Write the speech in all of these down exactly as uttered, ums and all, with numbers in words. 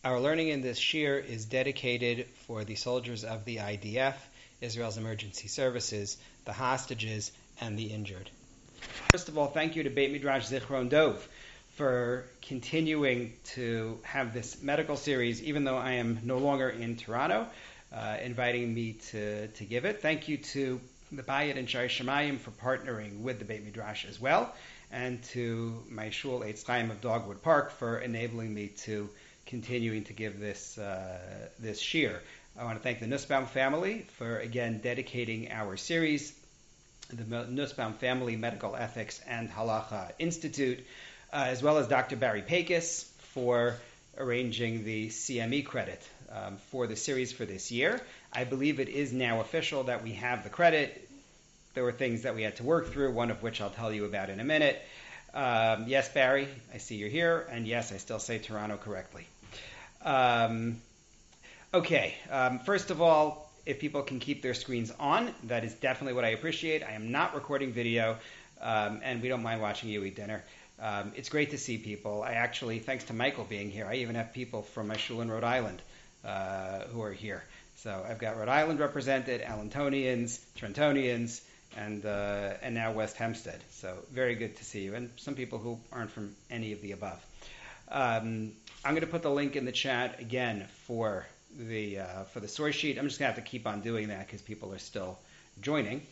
Our learning in this shir is dedicated for the soldiers of the I D F, Israel's Emergency Services, the hostages, and the injured. First of all, thank you to Beit Midrash Zichron Dov for continuing to have this medical series, even though I am no longer in Toronto, uh, inviting me to, to give it. Thank you to the Bayit and Shai Shemayim for partnering with the Beit Midrash as well, and to my shul Eitz Chaim of Dogwood Park for enabling me to continuing to give this uh, this shir. I want to thank the Nussbaum family for again dedicating our series, the Nussbaum Family Medical Ethics and Halacha Institute, uh, as well as Doctor Barry Pekis for arranging the C M E credit um, for the series for this year. I believe it is now official that we have the credit. There were things that we had to work through, one of which I'll tell you about in a minute. Um, yes, Barry, I see you're here, and yes, I still say Toronto correctly. Um, okay, um, first of all, if people can keep their screens on, that is definitely what I appreciate. I am not recording video, um, and we don't mind watching you eat dinner. Um, it's great to see people. I actually, thanks to Michael being here, I even have people from my shul in Rhode Island uh, who are here. So I've got Rhode Island represented, Allentonians, Trentonians, and uh, and now West Hempstead. So very good to see you, and some people who aren't from any of the above. Um, I'm going to put the link in the chat again for the uh, for the source sheet. I'm just going to have to keep on doing that because people are still joining.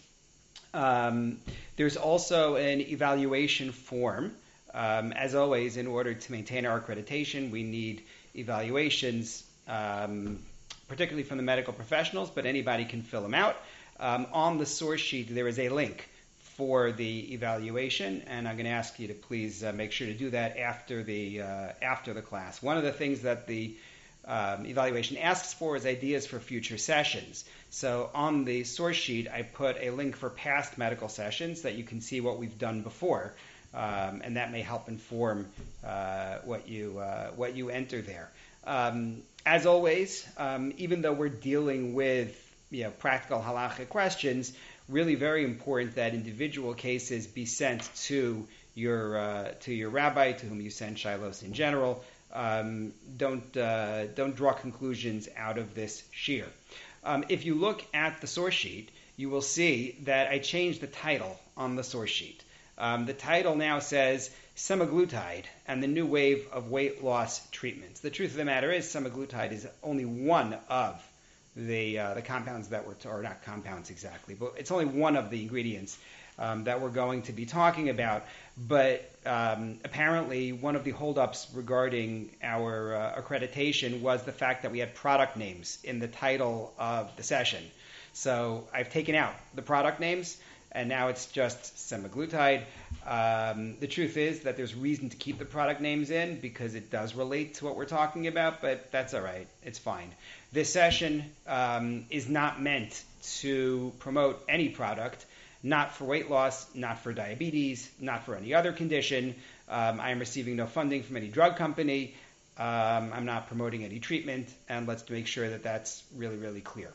Um, there's also an evaluation form. Um, as always, in order to maintain our accreditation, we need evaluations, um, particularly from the medical professionals, but anybody can fill them out. Um, on the source sheet, there is a link for the evaluation, and I'm going to ask you to please uh, make sure to do that after the uh, after the class. One of the things that the um, evaluation asks for is ideas for future sessions. So on the source sheet, I put a link for past medical sessions that you can see what we've done before, um, and that may help inform uh, what you uh, what you enter there. Um, as always, um, even though we're dealing with you know practical halachic questions, really very important that individual cases be sent to your uh, to your rabbi, to whom you send shilos in general. Um, don't uh, don't draw conclusions out of this shir. Um, if you look at the source sheet, you will see that I changed the title on the source sheet. Um, the title now says semaglutide and the new wave of weight loss treatments. The truth of the matter is semaglutide is only one of the uh, the compounds that we're, or not compounds exactly, but it's only one of the ingredients um, that we're going to be talking about. But um, apparently one of the holdups regarding our uh, accreditation was the fact that we had product names in the title of the session. So I've taken out the product names, and now it's just semaglutide. Um, the truth is that there's reason to keep the product names in because it does relate to what we're talking about, but that's all right. It's fine. This session um, is not meant to promote any product, not for weight loss, not for diabetes, not for any other condition. Um, I am receiving no funding from any drug company. Um, I'm not promoting any treatment, and let's make sure that that's really, really clear.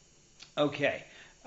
Okay.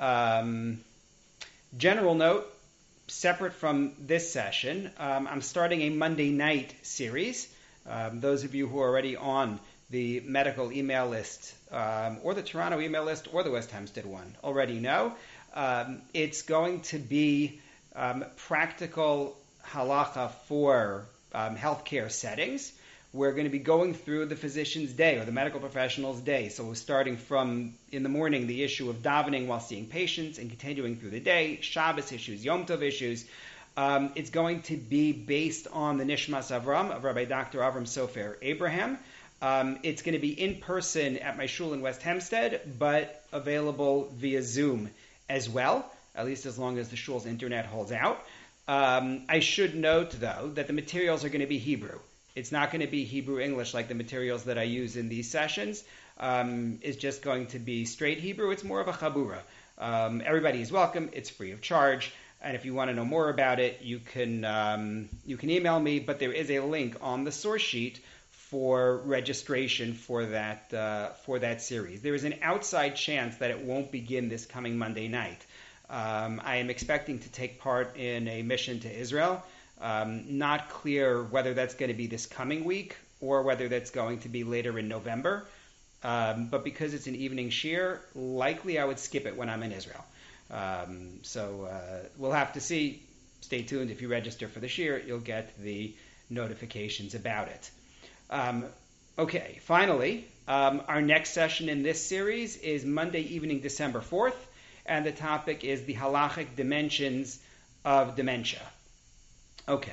Um, general note, separate from this session, um, I'm starting a Monday night series. Um, those of you who are already on the medical email list, um, or the Toronto email list, or the West Hempstead one already know. Um, it's going to be um, practical halacha for um, healthcare settings. We're going to be going through the physician's day or the medical professional's day. So we're starting from in the morning the issue of davening while seeing patients and continuing through the day, Shabbos issues, Yom Tov issues. Um, it's going to be based on the Nishmas Avram of Rabbi Doctor Avram Sofer Abraham. Um, it's going to be in person at my shul in West Hempstead, but available via Zoom as well, at least as long as the shul's internet holds out. Um, I should note, though, that the materials are going to be Hebrew. It's not going to be Hebrew-English like the materials that I use in these sessions. Um, it's just going to be straight Hebrew. It's more of a chabura. Um, everybody is welcome. It's free of charge. And if you want to know more about it, you can um, you can email me. But there is a link on the source sheet for registration for that uh, for that series. There is an outside chance that it won't begin this coming Monday night. Um, I am expecting to take part in a mission to Israel. Um, not clear whether that's going to be this coming week or whether that's going to be later in November. Um, but because it's an evening shiur, likely I would skip it when I'm in Israel. Um, so uh, we'll have to see. Stay tuned. If you register for the shiur, you'll get the notifications about it. Um, okay, finally, um, our next session in this series is Monday evening, December fourth, and the topic is the halachic dimensions of dementia. Okay,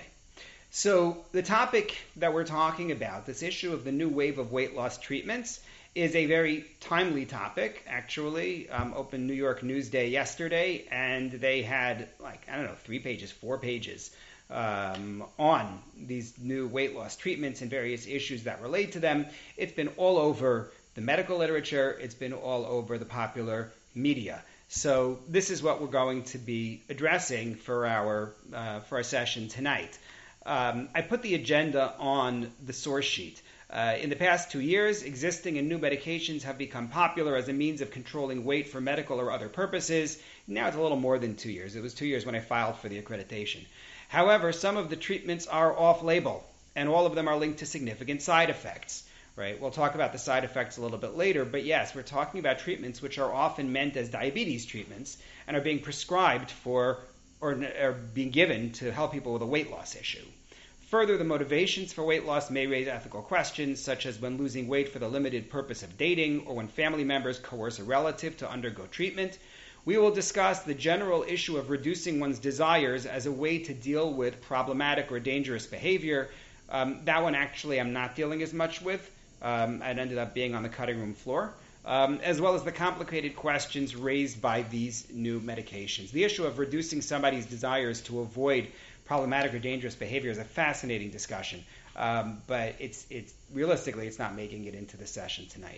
so the topic that we're talking about, this issue of the new wave of weight loss treatments, is a very timely topic, actually. Um, opened New York Newsday yesterday, and they had, like, I don't know, three pages, four pages um, on these new weight loss treatments and various issues that relate to them. It's been all over the medical literature. It's been all over the popular media. So this is what we're going to be addressing for our, uh, for our session tonight. Um, I put the agenda on the source sheet. Uh, in the past two years, existing and new medications have become popular as a means of controlling weight for medical or other purposes. Now it's a little more than two years. It was two years when I filed for the accreditation. However, some of the treatments are off-label, and all of them are linked to significant side effects. Right? We'll talk about the side effects a little bit later, but yes, we're talking about treatments which are often meant as diabetes treatments and are being prescribed for or are being given to help people with a weight loss issue. Further, the motivations for weight loss may raise ethical questions, such as when losing weight for the limited purpose of dating or when family members coerce a relative to undergo treatment. We will discuss the general issue of reducing one's desires as a way to deal with problematic or dangerous behavior. Um, that one, actually, I'm not dealing as much with. Um, it ended up being on the cutting room floor, um, as well as the complicated questions raised by these new medications. The issue of reducing somebody's desires to avoid problematic or dangerous behavior is a fascinating discussion, um, but it's it's realistically it's not making it into the session tonight.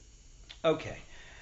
Okay,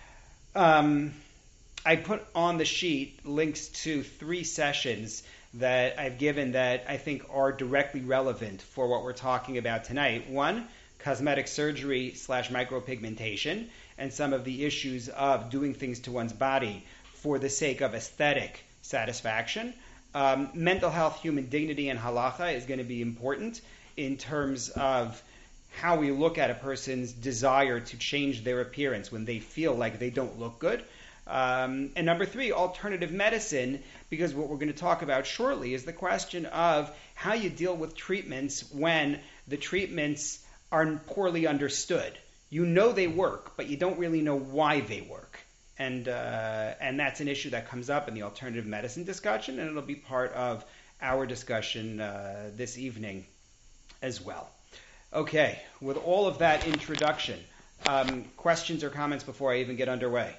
um, I put on the sheet links to three sessions that I've given that I think are directly relevant for what we're talking about tonight. One, cosmetic surgery slash micropigmentation and some of the issues of doing things to one's body for the sake of aesthetic satisfaction. Um, mental health, human dignity, and halacha is going to be important in terms of how we look at a person's desire to change their appearance when they feel like they don't look good. Um, and number three, alternative medicine, because what we're going to talk about shortly is the question of how you deal with treatments when the treatments are poorly understood. You know they work, but you don't really know why they work. And uh, and that's an issue that comes up in the alternative medicine discussion, and it'll be part of our discussion uh, this evening as well. Okay, with all of that introduction, um, questions or comments before I even get underway?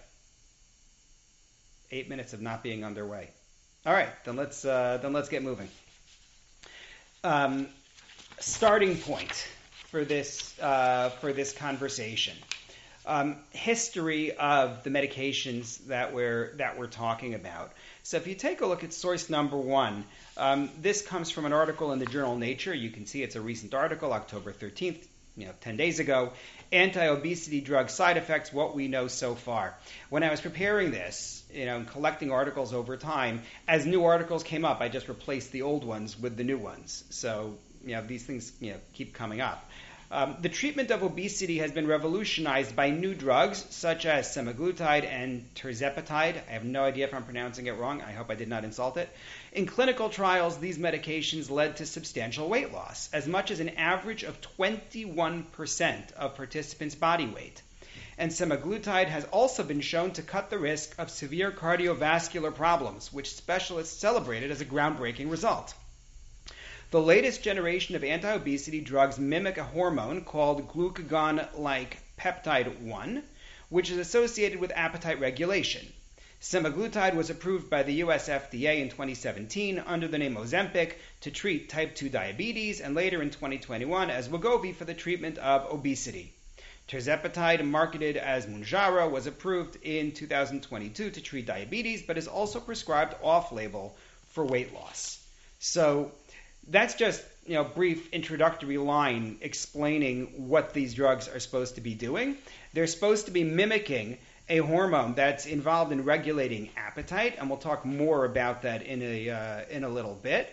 Eight minutes of not being underway. All right, then let's uh, then let's get moving. Um, starting point for this uh, for this conversation. Um, history of the medications that we're that we're talking about. So if you take a look at source number one, um, this comes from an article in the journal Nature. You can see it's a recent article, October thirteenth, you know, ten days ago. Anti-obesity drug side effects, what we know so far. When I was preparing this, you know, and collecting articles over time, as new articles came up, I just replaced the old ones with the new ones. So, you know, these things, you know, keep coming up. Um, the treatment of obesity has been revolutionized by new drugs such as semaglutide and tirzepatide. I have no idea if I'm pronouncing it wrong. I hope I did not insult it. In clinical trials, these medications led to substantial weight loss, as much as an average of twenty-one percent of participants' body weight. And semaglutide has also been shown to cut the risk of severe cardiovascular problems, which specialists celebrated as a groundbreaking result. The latest generation of anti-obesity drugs mimic a hormone called glucagon-like peptide one, which is associated with appetite regulation. Semaglutide was approved by the U S F D A in twenty seventeen under the name Ozempic to treat type two diabetes, and later in twenty twenty-one as Wegovy for the treatment of obesity. Tirzepatide, marketed as Mounjaro, was approved in two thousand twenty-two to treat diabetes, but is also prescribed off-label for weight loss. So that's just, you know, brief introductory line explaining what these drugs are supposed to be doing. They're supposed to be mimicking a hormone that's involved in regulating appetite, and we'll talk more about that in a uh, in a little bit.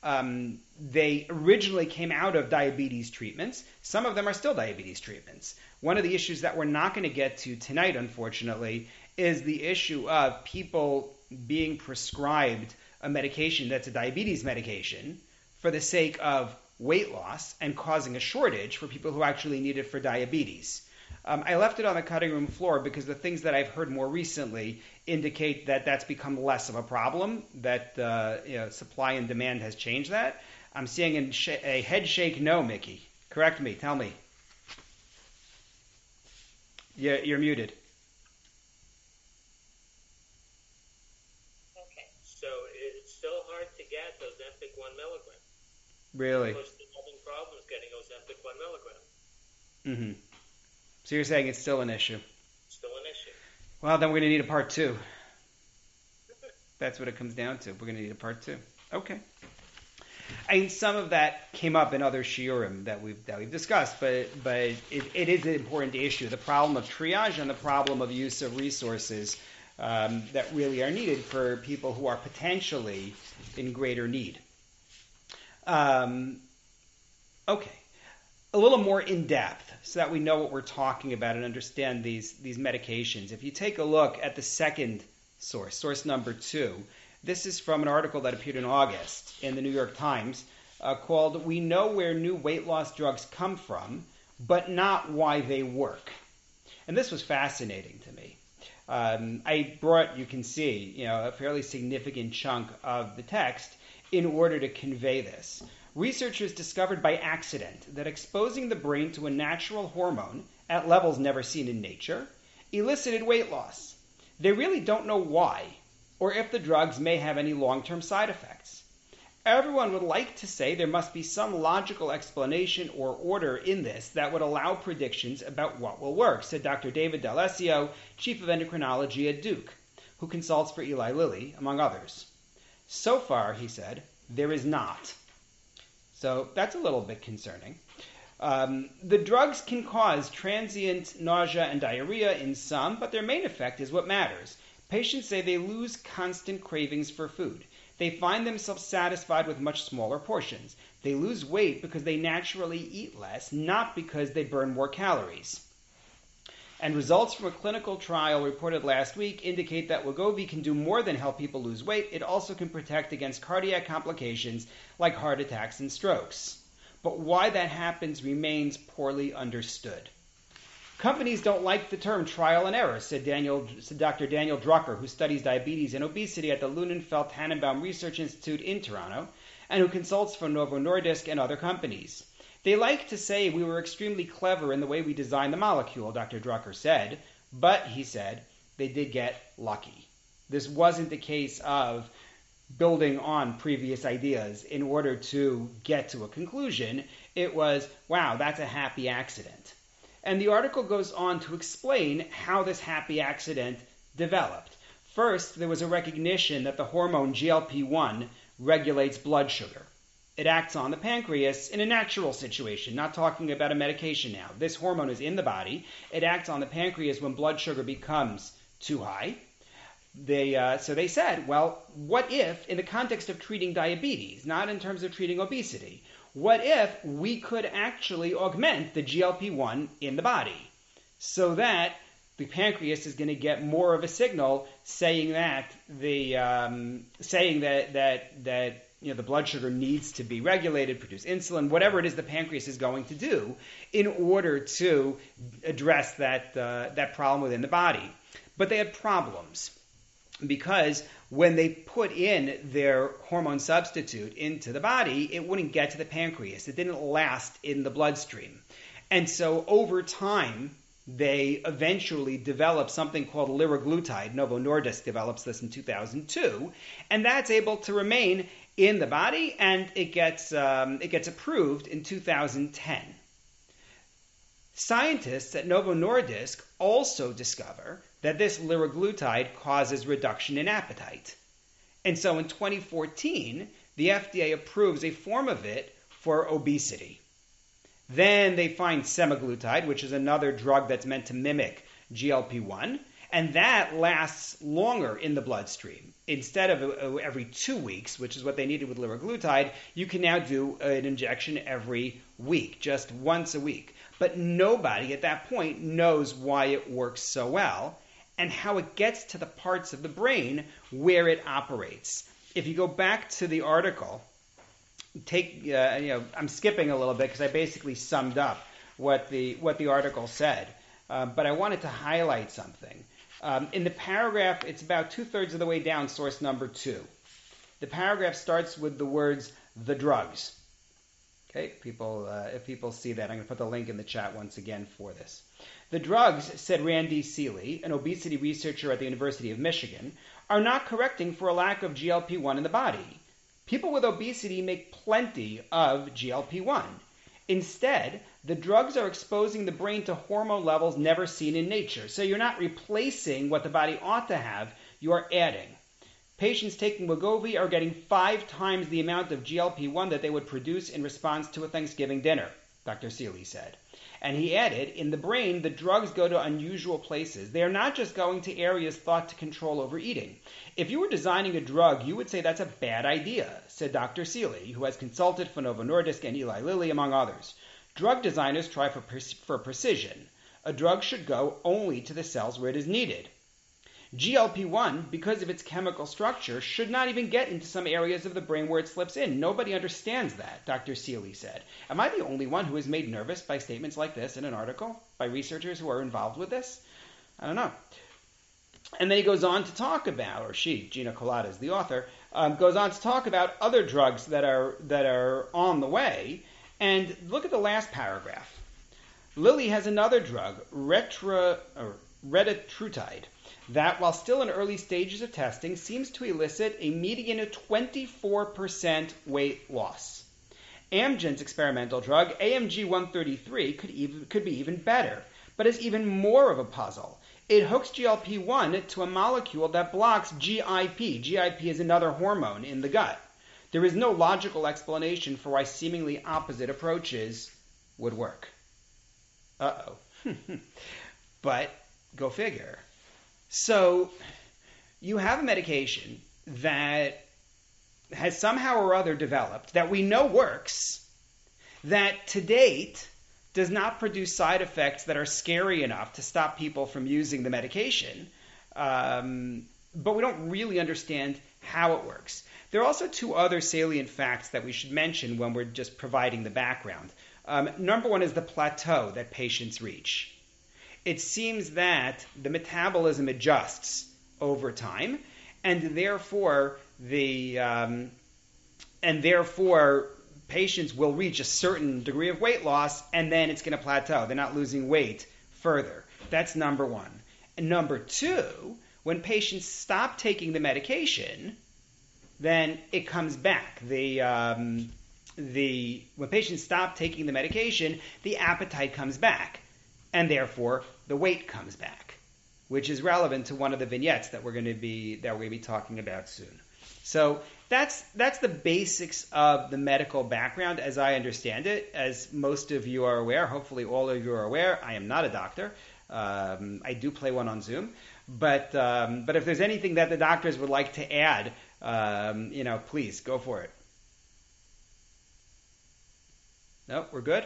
Um, they originally came out of diabetes treatments. Some of them are still diabetes treatments. One of the issues that we're not going to get to tonight, unfortunately, is the issue of people being prescribed a medication that's a diabetes medication for the sake of weight loss and causing a shortage for people who actually need it for diabetes. Um, I left it on the cutting room floor because the things that I've heard more recently indicate that that's become less of a problem, that uh, you know, supply and demand has changed that. I'm seeing a, sh- a head shake no, Mickey. Correct me. Tell me. You're, you're muted. Okay. So it's still hard to get Ozempic one milligram. Really? People are still having problems getting Ozempic one milligram. Mm-hmm. So you're saying it's still an issue? Still an issue. Well, then we're going to need a part two. That's what it comes down to. We're going to need a part two. Okay. I mean, some of that came up in other shiurim that we've that we've discussed, but but it, it is an important issue. The problem of triage and the problem of use of resources um, that really are needed for people who are potentially in greater need. Um, okay. A little more in depth so that we know what we're talking about and understand these, these medications. If you take a look at the second source, source number two, this is from an article that appeared in August in the New York Times uh, called "We Know Where New Weight Loss Drugs Come From, but Not Why They Work." And this was fascinating to me. Um, I brought, you can see, you know, a fairly significant chunk of the text in order to convey this. Researchers discovered by accident that exposing the brain to a natural hormone at levels never seen in nature elicited weight loss. They really don't know why, or if the drugs may have any long-term side effects. Everyone would like to say there must be some logical explanation or order in this that would allow predictions about what will work, said Doctor David D'Alessio, chief of endocrinology at Duke, who consults for Eli Lilly, among others. So far, he said, there is not. So that's a little bit concerning. Um, the drugs can cause transient nausea and diarrhea in some, but their main effect is what matters. Patients say they lose constant cravings for food. They find themselves satisfied with much smaller portions. They lose weight because they naturally eat less, not because they burn more calories. And results from a clinical trial reported last week indicate that Wegovy can do more than help people lose weight. It also can protect against cardiac complications like heart attacks and strokes. But why that happens remains poorly understood. Companies don't like the term trial and error, said, Daniel, said Doctor Daniel Drucker, who studies diabetes and obesity at the Lunenfeld Tannenbaum Research Institute in Toronto, and who consults for Novo Nordisk and other companies. They like to say we were extremely clever in the way we designed the molecule, Doctor Drucker said, but, he said, they did get lucky. This wasn't the case of building on previous ideas in order to get to a conclusion. It was, wow, that's a happy accident. And the article goes on to explain how this happy accident developed. First, there was a recognition that the hormone G L P one regulates blood sugar. It acts on the pancreas in a natural situation, not talking about a medication now. This hormone is in the body. It acts on the pancreas when blood sugar becomes too high. They, uh, so they said, well, what if, in the context of treating diabetes, not in terms of treating obesity, what if we could actually augment the G L P one in the body so that the pancreas is going to get more of a signal saying that the um, saying that that that you know the blood sugar needs to be regulated, produce insulin, whatever it is the pancreas is going to do in order to address that uh, that problem within the body. But they had problems because when they put in their hormone substitute into the body, it wouldn't get to the pancreas. It didn't last in the bloodstream. And so over time, they eventually developed something called liraglutide. Novo Nordisk develops this in two thousand two, and that's able to remain in the body, and it gets um, it gets approved in two thousand ten. Scientists at Novo Nordisk also discover that this liraglutide causes reduction in appetite. And so in twenty fourteen, the F D A approves a form of it for obesity. Then they find semaglutide, which is another drug that's meant to mimic G L P one, And that lasts longer in the bloodstream. Instead of uh, every two weeks, which is what they needed with liraglutide, you can now do an injection every week, just once a week. But nobody at that point knows why it works so well and how it gets to the parts of the brain where it operates. If you go back to the article, take uh, you know, I'm skipping a little bit because I basically summed up what the what the article said, uh, but I wanted to highlight something. Um, in the paragraph, it's about two-thirds of the way down, source number two. The paragraph starts with the words, the drugs. Okay, people, uh, if people see that, I'm going to put the link in the chat once again for this. The drugs, said Randy Seeley, an obesity researcher at the University of Michigan, are not correcting for a lack of G L P one in the body. People with obesity make plenty of G L P one. Instead, the drugs are exposing the brain to hormone levels never seen in nature. So you're not replacing what the body ought to have, you are adding. Patients taking Wegovy are getting five times the amount of G L P one that they would produce in response to a Thanksgiving dinner, Doctor Seeley said. And he added, in the brain, the drugs go to unusual places. They are not just going to areas thought to control overeating. If you were designing a drug, you would say that's a bad idea, said Doctor Seeley, who has consulted for Novo Nordisk and Eli Lilly, among others. Drug designers try for, pre- for precision. A drug should go only to the cells where it is needed. G L P one, because of its chemical structure, should not even get into some areas of the brain where it slips in. Nobody understands that, Doctor Seeley said. Am I the only one who is made nervous by statements like this in an article by researchers who are involved with this? I don't know. And then he goes on to talk about, or she, Gina Colada is the author, um, goes on to talk about other drugs that are that are on the way. And look at the last paragraph. Lilly has another drug, retra, or retatrutide, that, while still in early stages of testing, seems to elicit a median of twenty-four percent weight loss. Amgen's experimental drug, A M G one thirty-three, could, even, could be even better, but is even more of a puzzle. It hooks G L P one to a molecule that blocks G I P. G I P is another hormone in the gut. There is no logical explanation for why seemingly opposite approaches would work. Uh-oh. But go figure. So you have a medication that has somehow or other developed that we know works, that to date does not produce side effects that are scary enough to stop people from using the medication, um, but we don't really understand how it works. There are also two other salient facts that we should mention when we're just providing the background. Um, number one is the plateau that patients reach. It seems that the metabolism adjusts over time, and therefore the um, and therefore patients will reach a certain degree of weight loss, and then it's going to plateau. They're not losing weight further. That's number one. And number two, when patients stop taking the medication, then it comes back. The um, the when patients stop taking the medication, the appetite comes back. And therefore, the weight comes back, which is relevant to one of the vignettes that we're going to be that we're going to be talking about soon. So that's that's the basics of the medical background as I understand it. As most of you are aware, hopefully all of you are aware, I am not a doctor. Um, I do play one on Zoom, but um, but if there's anything that the doctors would like to add, um, you know, please go for it. No, we're good.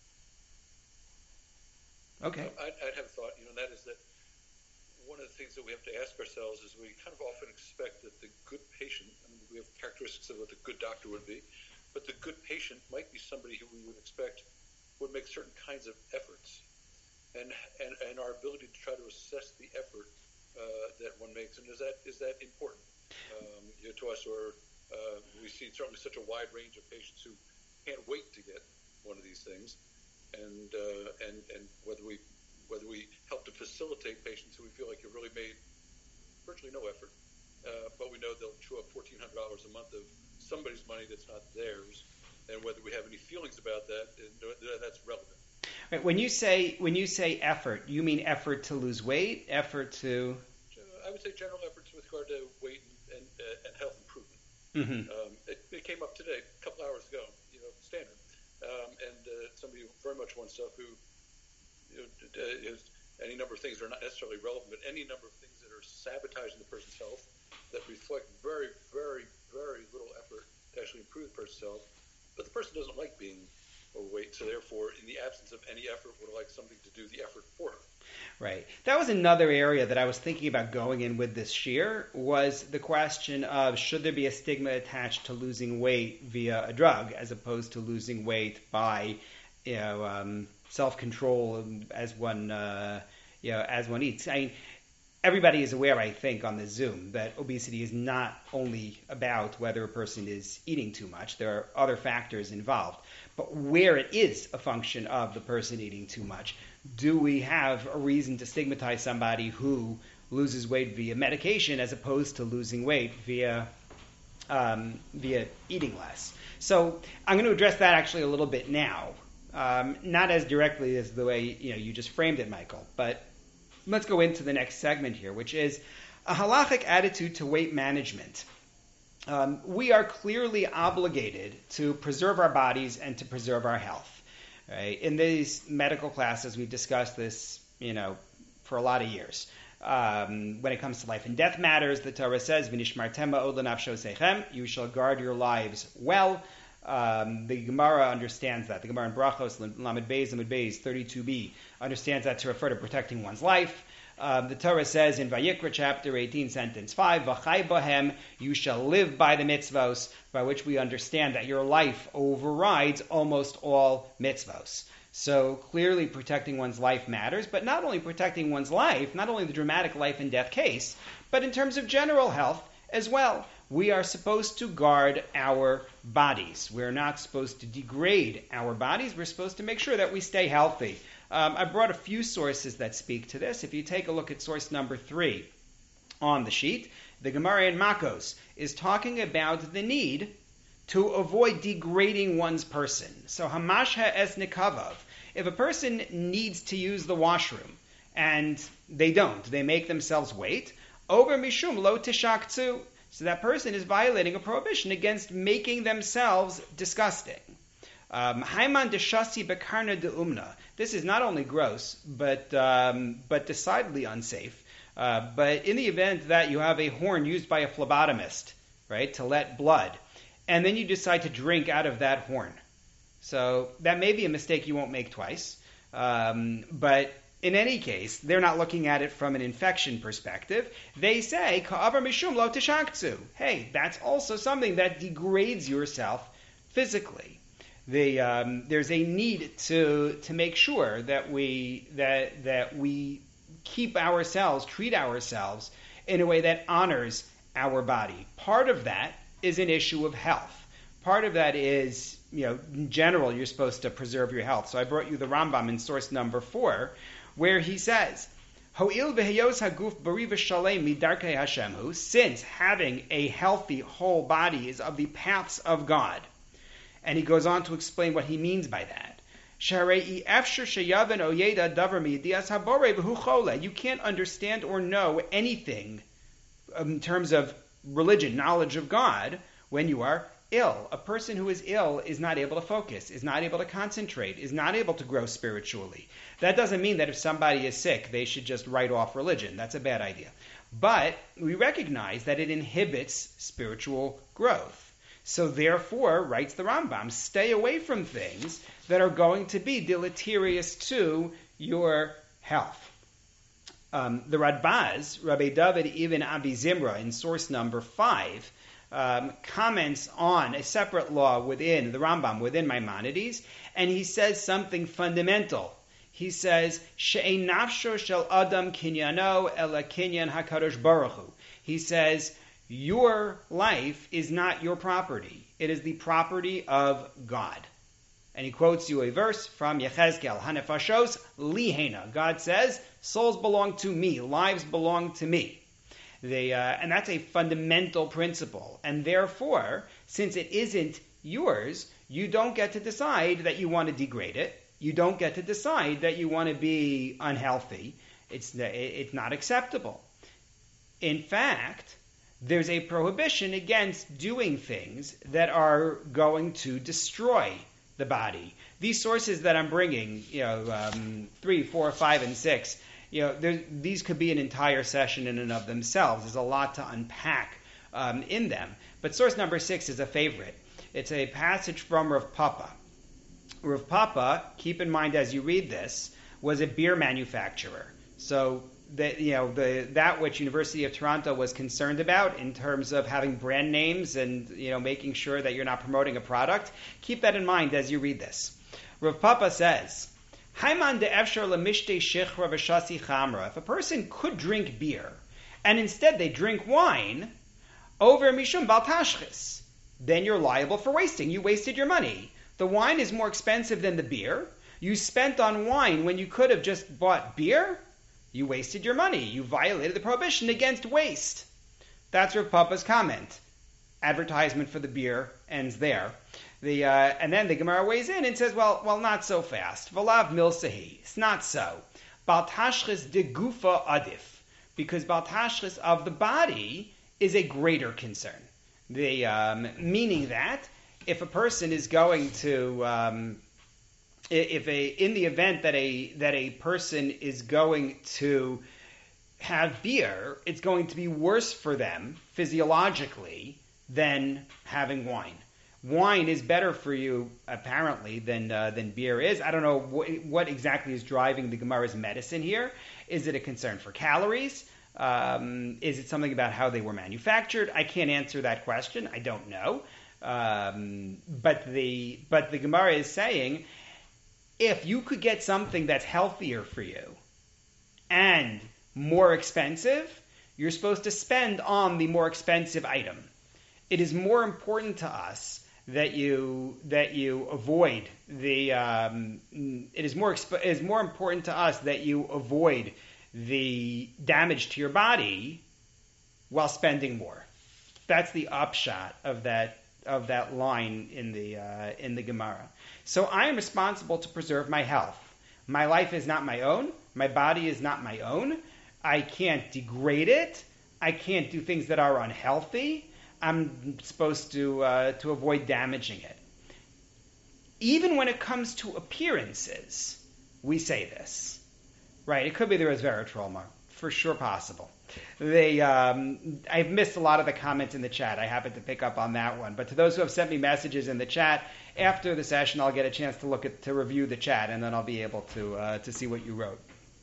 Okay. I'd, I'd have a thought, you know, and that is that one of the things that we have to ask ourselves is we kind of often expect that the good patient, I mean, we have characteristics of what the good doctor would be, but the good patient might be somebody who we would expect would make certain kinds of efforts. And and, and our ability to try to assess the effort uh, that one makes, and is that is that important um, you know, to us, or uh, we see certainly such a wide range of patients who can't wait to get one of these things. And, uh, and and whether we whether we help to facilitate patients who we feel like have really made virtually no effort, uh, but we know they'll chew up fourteen hundred dollars a month of somebody's money that's not theirs, and whether we have any feelings about that, that's relevant. Right. When you say when you say effort, you mean effort to lose weight, effort to? I would say general efforts with regard to weight and and, uh, and health improvement. Mm-hmm. Um, it, it came up today, a couple hours ago. You know, standard. Um, and uh, somebody very much wants stuff who you know, is, any number of things that are not necessarily relevant, but any number of things that are sabotaging the person's health, that reflect very, very, very little effort to actually improve the person's health. But the person doesn't like being overweight, so therefore, in the absence of any effort, would like something to do the effort for her. Right. That was another area that I was thinking about going in with this shiur, was the question of should there be a stigma attached to losing weight via a drug as opposed to losing weight by, you know, um, self-control as one, uh, you know, as one eats. I mean, everybody is aware, I think, on the Zoom that obesity is not only about whether a person is eating too much. There are other factors involved. But where it is a function of the person eating too much, do we have a reason to stigmatize somebody who loses weight via medication as opposed to losing weight via um, via eating less? So I'm going to address that actually a little bit now, um, not as directly as the way you know you just framed it, Michael, but let's go into the next segment here, which is a halachic attitude to weight management. Um, we are clearly obligated to preserve our bodies and to preserve our health. Right? In these medical classes, we've discussed this, you know, for a lot of years. Um, when it comes to life and death matters, the Torah says, "V'nishmartem od lenafsho seichem," you shall guard your lives well. Um, the Gemara understands that. The Gemara in Brachos, Lamed Beis, Lamed Beis, thirty-two b, understands that to refer to protecting one's life. Um, the Torah says in Vayikra chapter eighteen, sentence five, "V'chai bohem," you shall live by the mitzvos, by which we understand that your life overrides almost all mitzvos. So clearly protecting one's life matters, but not only protecting one's life, not only the dramatic life and death case, but in terms of general health as well. We are supposed to guard our bodies. We're not supposed to degrade our bodies. We're supposed to make sure that we stay healthy. Um, I brought a few sources that speak to this. If you take a look at source number three on the sheet, the Gemara in Makos is talking about the need to avoid degrading one's person. So hamash ha'es nikavav. If a person needs to use the washroom and they don't, they make themselves wait, over mishum lo tishaktsu. So that person is violating a prohibition against making themselves disgusting. Haiman deshasi bekarna de umna. This is not only gross, but um, but decidedly unsafe. Uh, but in the event that you have a horn used by a phlebotomist, right, to let blood, and then you decide to drink out of that horn, so that may be a mistake you won't make twice. Um, but in any case, they're not looking at it from an infection perspective. They say, Ka'avar mishum lo tishaktsu. Hey, that's also something that degrades yourself physically. The, um, there's a need to to make sure that we that that we keep ourselves, treat ourselves in a way that honors our body. Part of that is an issue of health. Part of that is, you know, in general, you're supposed to preserve your health. So I brought you the Rambam in source number four, where he says, Ho'il v'heyos haguf bari v'shalem midarkei Hashem, since having a healthy whole body is of the paths of God. And he goes on to explain what he means by that. You can't understand or know anything in terms of religion, knowledge of God, when you are ill. A person who is ill is not able to focus, is not able to concentrate, is not able to grow spiritually. That doesn't mean that if somebody is sick, they should just write off religion. That's a bad idea. But we recognize that it inhibits spiritual growth. So therefore, writes the Rambam, stay away from things that are going to be deleterious to your health. Um, the Radbaz, Rabbi David Ibn Abi Zimra, in source number five, um, comments on a separate law within the Rambam, within Maimonides, and he says something fundamental. He says, She'ein nafsho shel adam kinyano ela kinyan hakadosh baruch hu. He says, your life is not your property. It is the property of God. And he quotes you a verse from Yechezkel, Hanefashos lihena. God says, souls belong to me, lives belong to me. They, uh, and that's a fundamental principle. And therefore, since it isn't yours, you don't get to decide that you want to degrade it. You don't get to decide that you want to be unhealthy. It's, it's not acceptable. In fact, there's a prohibition against doing things that are going to destroy the body. These sources that I'm bringing, you know, um, three, four, five, and six, you know, there, these could be an entire session in and of themselves. There's a lot to unpack um, in them. But source number six is a favorite. It's a passage from Rav Papa. Rav Papa, keep in mind as you read this, was a beer manufacturer. So the, you know, the, that which University of Toronto was concerned about in terms of having brand names and, you know, making sure that you're not promoting a product, keep that in mind as you read this. Rav Papa says, Haiman de efshar lemishte shichra v'shasi chamra. If a person could drink beer, and instead they drink wine, over mishum bal tashchis, then you're liable for wasting. You wasted your money. The wine is more expensive than the beer. You spent on wine when you could have just bought beer. You wasted your money. You violated the prohibition against waste. That's Rav Papa's comment. Advertisement for the beer ends there. The uh, and then the Gemara weighs in and says, well, well, not so fast. V'lav milsahi. It's not so. Bal tashchis de gufa adif. Because bal tashchis of the body is a greater concern. The um, meaning that if a person is going to um, if a in the event that a that a person is going to have beer, it's going to be worse for them physiologically than having wine. Wine is better for you apparently than uh, than beer is. I don't know wh- what exactly is driving the Gemara's medicine here. Is it a concern for calories? Um, is it something about how they were manufactured? I can't answer that question. I don't know. Um, but the but the Gemara is saying, if you could get something that's healthier for you and more expensive, you're supposed to spend on the more expensive item. It is more important to us that you that you avoid the. Um, it is more exp- it is more important to us that you avoid the damage to your body while spending more. That's the upshot of that of that line in the uh, in the Gemara. So I am responsible to preserve my health. My life is not my own. My body is not my own. I can't degrade it. I can't do things that are unhealthy. I'm supposed to uh, to avoid damaging it. Even when it comes to appearances, we say this. Right, it could be the resveratrol mark, for sure possible. They, um, I've missed a lot of the comments in the chat. I happened to pick up on that one. But to those who have sent me messages in the chat, after the session, I'll get a chance to look at to review the chat, and then I'll be able to uh, to see what you wrote.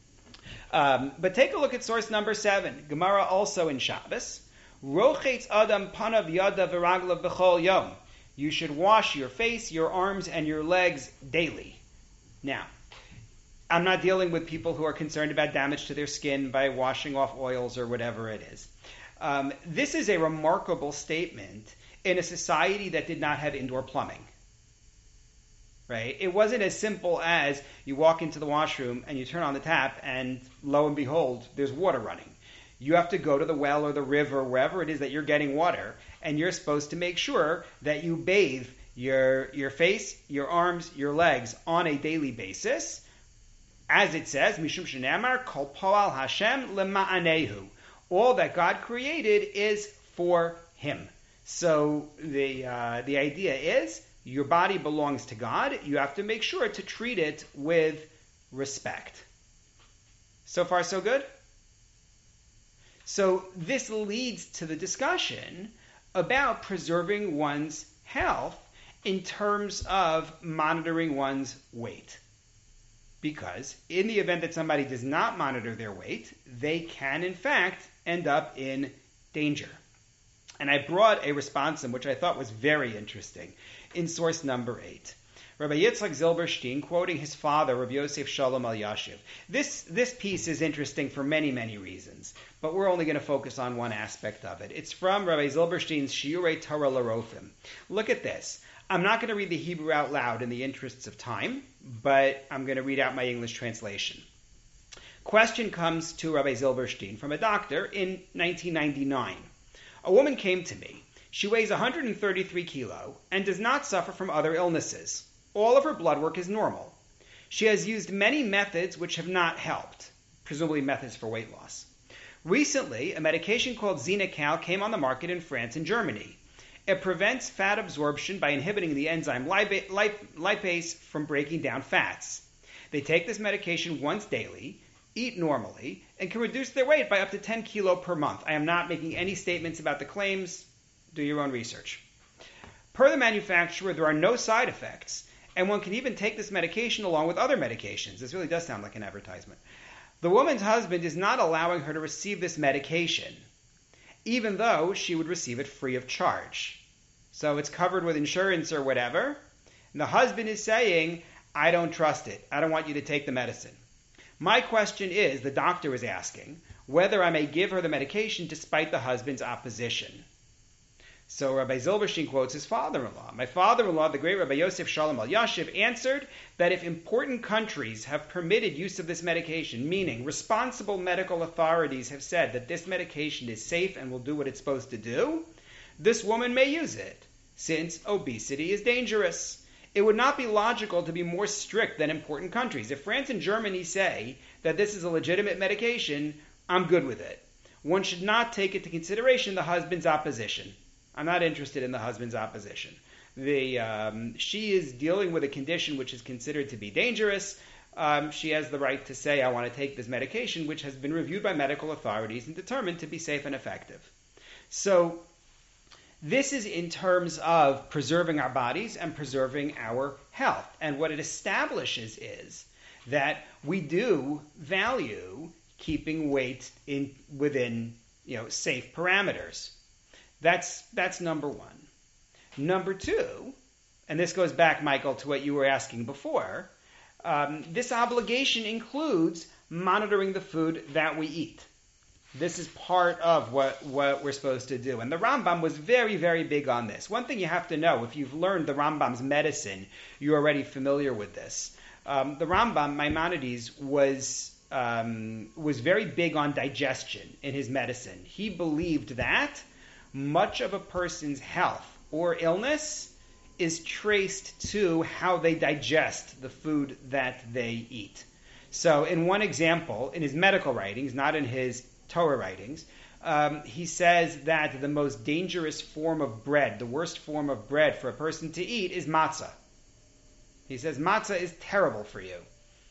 Um, but take a look at source number seven. Gemara also in Shabbos. Rochetz adam panav yada v'raglav b'chol yom. You should wash your face, your arms, and your legs daily. Now, I'm not dealing with people who are concerned about damage to their skin by washing off oils or whatever it is. Um, this is a remarkable statement in a society that did not have indoor plumbing. Right? It wasn't as simple as you walk into the washroom and you turn on the tap and lo and behold, there's water running. You have to go to the well or the river, wherever it is that you're getting water, and you're supposed to make sure that you bathe your your face, your arms, your legs on a daily basis. As it says, Mishum Shenamar, Kol Poal Hashem Lema'anehu. All that God created is for Him. So the uh, the idea is, your body belongs to God. You have to make sure to treat it with respect. So far, so good? So this leads to the discussion about preserving one's health in terms of monitoring one's weight. Because in the event that somebody does not monitor their weight, they can, in fact, end up in danger. And I brought a responsum, which I thought was very interesting, in source number eight. Rabbi Yitzchak Zilberstein, quoting his father, Rabbi Yosef Shalom Elyashiv. This, this piece is interesting for many, many reasons, but we're only going to focus on one aspect of it. It's from Rabbi Zilberstein's Shiurei Torah L'Rofim. Look at this. I'm not going to read the Hebrew out loud in the interests of time, but I'm going to read out my English translation. Question comes to Rabbi Zilberstein from a doctor in nineteen ninety-nine. A woman came to me. She weighs one hundred thirty-three kilo and does not suffer from other illnesses. All of her blood work is normal. She has used many methods which have not helped, presumably methods for weight loss. Recently, a medication called Xenical came on the market in France and Germany. It prevents fat absorption by inhibiting the enzyme lipase from breaking down fats. They take this medication once daily. eat normally and can reduce their weight by up to ten kilo per month. I am not making any statements about the claims. Do your own research. Per the manufacturer, there are no side effects, and one can even take this medication along with other medications. This really does sound like an advertisement. The woman's husband is not allowing her to receive this medication, even though she would receive it free of charge. So it's covered with insurance or whatever. And the husband is saying, I don't trust it. I don't want you to take the medicine. My question is, the doctor is asking, whether I may give her the medication despite the husband's opposition. So Rabbi Zilberstein quotes his father-in-law. My father-in-law, the great Rabbi Yosef Shalom Elyashiv, answered that if important countries have permitted use of this medication, meaning responsible medical authorities have said that this medication is safe and will do what it's supposed to do, this woman may use it, since obesity is dangerous. It would not be logical to be more strict than important countries. If France and Germany say that this is a legitimate medication, I'm good with it. One should not take into consideration the husband's opposition. I'm not interested in the husband's opposition. The, um, she is dealing with a condition which is considered to be dangerous. Um, she has the right to say, I want to take this medication, which has been reviewed by medical authorities and determined to be safe and effective. So this is in terms of preserving our bodies and preserving our health. And what it establishes is that we do value keeping weight in within, you know, safe parameters. That's that's number one. Number two, and this goes back, Michael, to what you were asking before, um, this obligation includes monitoring the food that we eat. This is part of what, what we're supposed to do. And the Rambam was very, very big on this. One thing you have to know, if you've learned the Rambam's medicine, you're already familiar with this. Um, the Rambam, Maimonides, was um, was very big on digestion in his medicine. He believed that much of a person's health or illness is traced to how they digest the food that they eat. So in one example, in his medical writings, not in his Torah writings, um, he says that the most dangerous form of bread, the worst form of bread for a person to eat is matzah. He says matzah is terrible for you.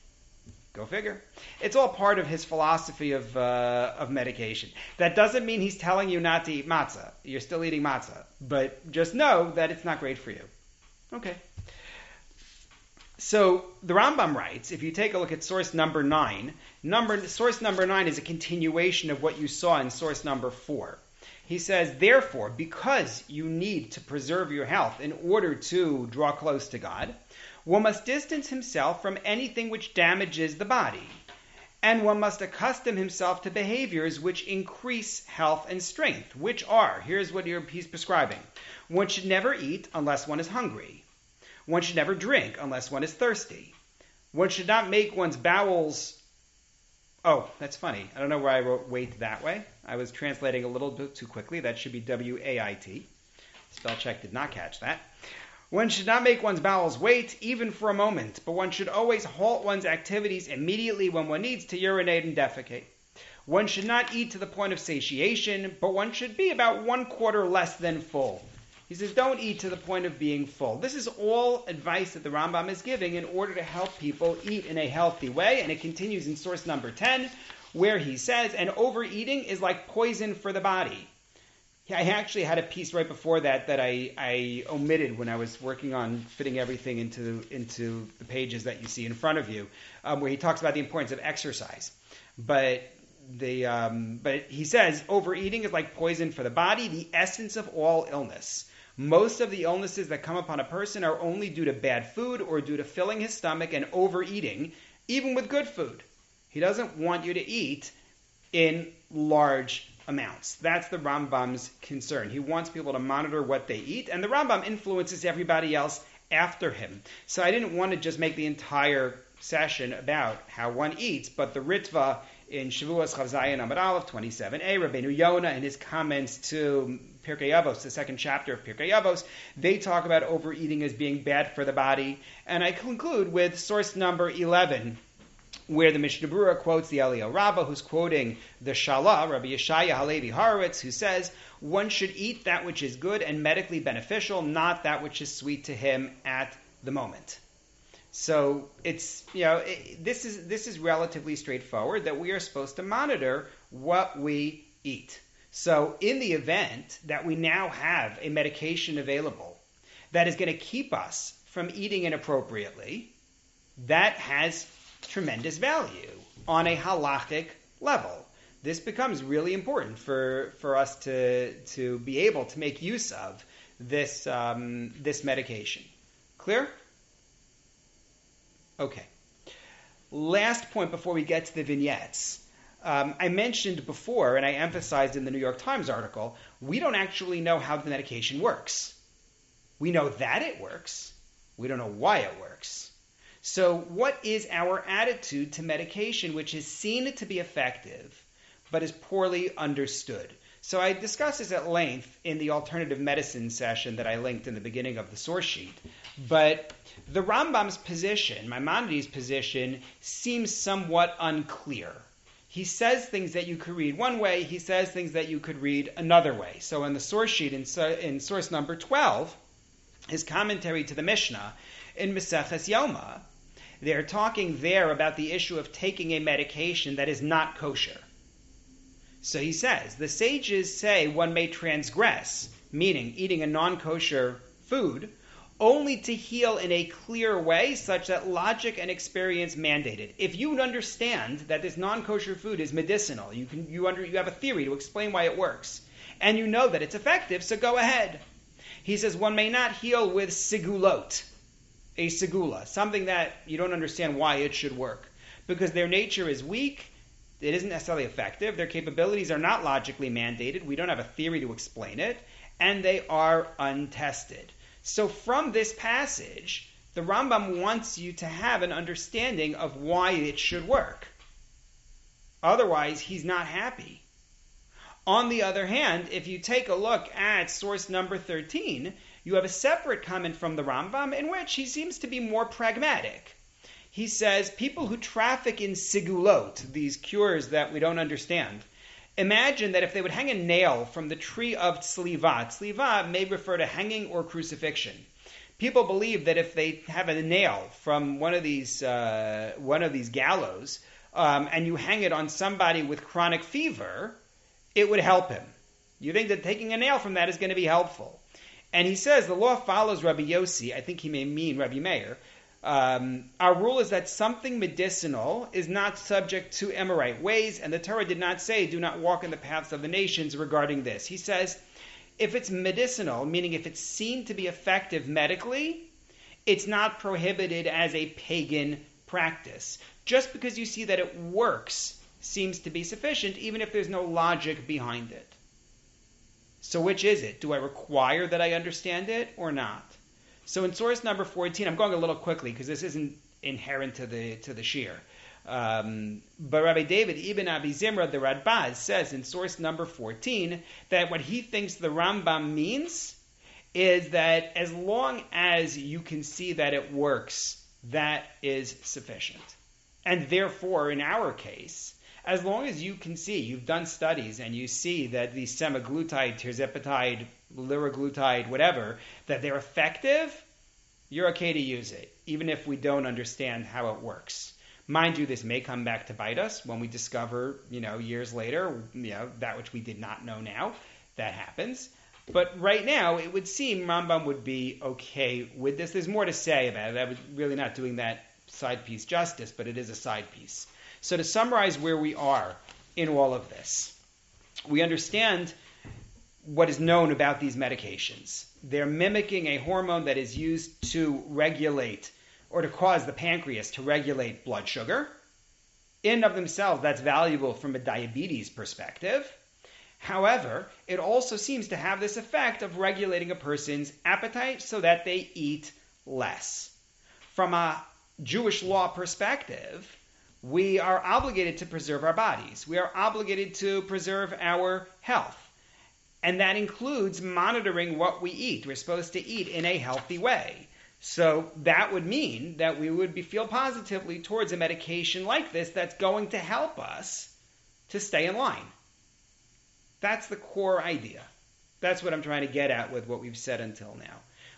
Go figure. It's all part of his philosophy of uh, of medication. That doesn't mean he's telling you not to eat matzah. You're still eating matzah. But just know that it's not great for you. Okay. So the Rambam writes, if you take a look at source number nine, number source number nine is a continuation of what you saw in source number four. He says, therefore, because you need to preserve your health in order to draw close to God, one must distance himself from anything which damages the body, and one must accustom himself to behaviors which increase health and strength, which are, here's what he's prescribing. One should never eat unless one is hungry. One should never drink unless one is thirsty. One should not make one's bowels... Oh, that's funny. I don't know why I wrote wait that way. I was translating a little bit too quickly. That should be W A I T. Spell check did not catch that. One should not make one's bowels wait, even for a moment, but one should always halt one's activities immediately when one needs to urinate and defecate. One should not eat to the point of satiation, but one should be about one quarter less than full. He says, don't eat to the point of being full. This is all advice that the Rambam is giving in order to help people eat in a healthy way, and it continues in source number ten, where he says, and overeating is like poison for the body. I actually had a piece right before that that I, I omitted when I was working on fitting everything into into the pages that you see in front of you, um, where he talks about the importance of exercise. But the um, but he says overeating is like poison for the body, the essence of all illness. Most of the illnesses that come upon a person are only due to bad food or due to filling his stomach and overeating, even with good food. He doesn't want you to eat in large amounts. That's the Rambam's concern. He wants people to monitor what they eat, and the Rambam influences everybody else after him. So I didn't want to just make the entire session about how one eats, but the Ritva in Shavuos Chav Zayin Amud Aleph twenty-seven a, Rabbeinu Yonah in his comments to Pirkei Avos, the second chapter of Pirkei Avos, they talk about overeating as being bad for the body. And I conclude with source number eleven, where the Mishnah Berurah quotes the Eliyahu Rabbah, who's quoting the Shalah, Rabbi Yeshaya Halevi Horowitz, who says, one should eat that which is good and medically beneficial, not that which is sweet to him at the moment. So it's, you know, it, this is this is relatively straightforward, that we are supposed to monitor what we eat. So in the event that we now have a medication available that is going to keep us from eating inappropriately, that has tremendous value on a halachic level. This becomes really important for, for us to, to be able to make use of this, um, this medication. Clear? Okay. Last point before we get to the vignettes. Um, I mentioned before, and I emphasized in the New York Times article, we don't actually know how the medication works. We know that it works. We don't know why it works. So what is our attitude to medication which is seen to be effective but is poorly understood? So I discussed this at length in the alternative medicine session that I linked in the beginning of the source sheet. But the Rambam's position, Maimonides' position, seems somewhat unclear. He says things that you could read one way, he says things that you could read another way. So in the source sheet, in, in source number twelve, his commentary to the Mishnah, in Maseches Yoma, they're talking there about the issue of taking a medication that is not kosher. So he says, the sages say one may transgress, meaning eating a non-kosher food, only to heal in a clear way such that logic and experience mandate it. If you understand that this non-kosher food is medicinal, you can you under you have a theory to explain why it works, and you know that it's effective, so go ahead. He says one may not heal with sigulot, a sigula, something that you don't understand why it should work, because their nature is weak, it isn't necessarily effective, their capabilities are not logically mandated, we don't have a theory to explain it, and they are untested. So from this passage, the Rambam wants you to have an understanding of why it should work. Otherwise, he's not happy. On the other hand, if you take a look at source number thirteen, you have a separate comment from the Rambam in which he seems to be more pragmatic. He says, people who traffic in sigulot, these cures that we don't understand, imagine that if they would hang a nail from the tree of tzliva, tzliva may refer to hanging or crucifixion. People believe that if they have a nail from one of these uh, one of these gallows, um, and you hang it on somebody with chronic fever, it would help him. You think that taking a nail from that is going to be helpful. And he says the law follows Rabbi Yossi, I think he may mean Rabbi Meir. Um, our rule is that something medicinal is not subject to Emirite ways, and the Torah did not say, do not walk in the paths of the nations regarding this. He says, if it's medicinal, meaning if it's seen to be effective medically, it's not prohibited as a pagan practice. Just because you see that it works seems to be sufficient, even if there's no logic behind it. So which is it? Do I require that I understand it or not? So in source number fourteen, I'm going a little quickly because this isn't inherent to the to the shir. Um, but Rabbi David Ibn Abi Zimra, the Radbaz, says in source number fourteen that what he thinks the Rambam means is that as long as you can see that it works, that is sufficient. And therefore, in our case, as long as you can see, you've done studies and you see that the semaglutide, tirzepatide, liraglutide, whatever, that they're effective, you're okay to use it, even if we don't understand how it works. Mind you, this may come back to bite us when we discover, you know, years later, you know, that which we did not know now. That happens. But right now, it would seem Rambam would be okay with this. There's more to say about it. I was really not doing that side piece justice, but it is a side piece. So to summarize where we are in all of this, we understand what is known about these medications. They're mimicking a hormone that is used to regulate or to cause the pancreas to regulate blood sugar. In and of themselves, that's valuable from a diabetes perspective. However, it also seems to have this effect of regulating a person's appetite so that they eat less. From a Jewish law perspective, we are obligated to preserve our bodies. We are obligated to preserve our health. And that includes monitoring what we eat. We're supposed to eat in a healthy way. So that would mean that we would be, feel positively towards a medication like this that's going to help us to stay in line. That's the core idea. That's what I'm trying to get at with what we've said until now.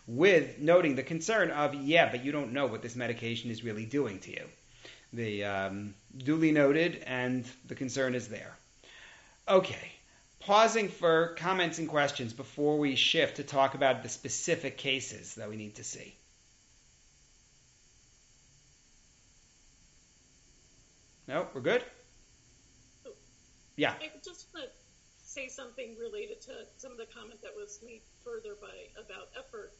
with noting the concern of, yeah, but you don't know what this medication is really doing to you. The um, duly noted, and the concern is there. Okay, pausing for comments and questions before we shift to talk about the specific cases that we need to see. No, we're good? Oh. Yeah. I just want to say something related to some of the comment that was made further by about effort.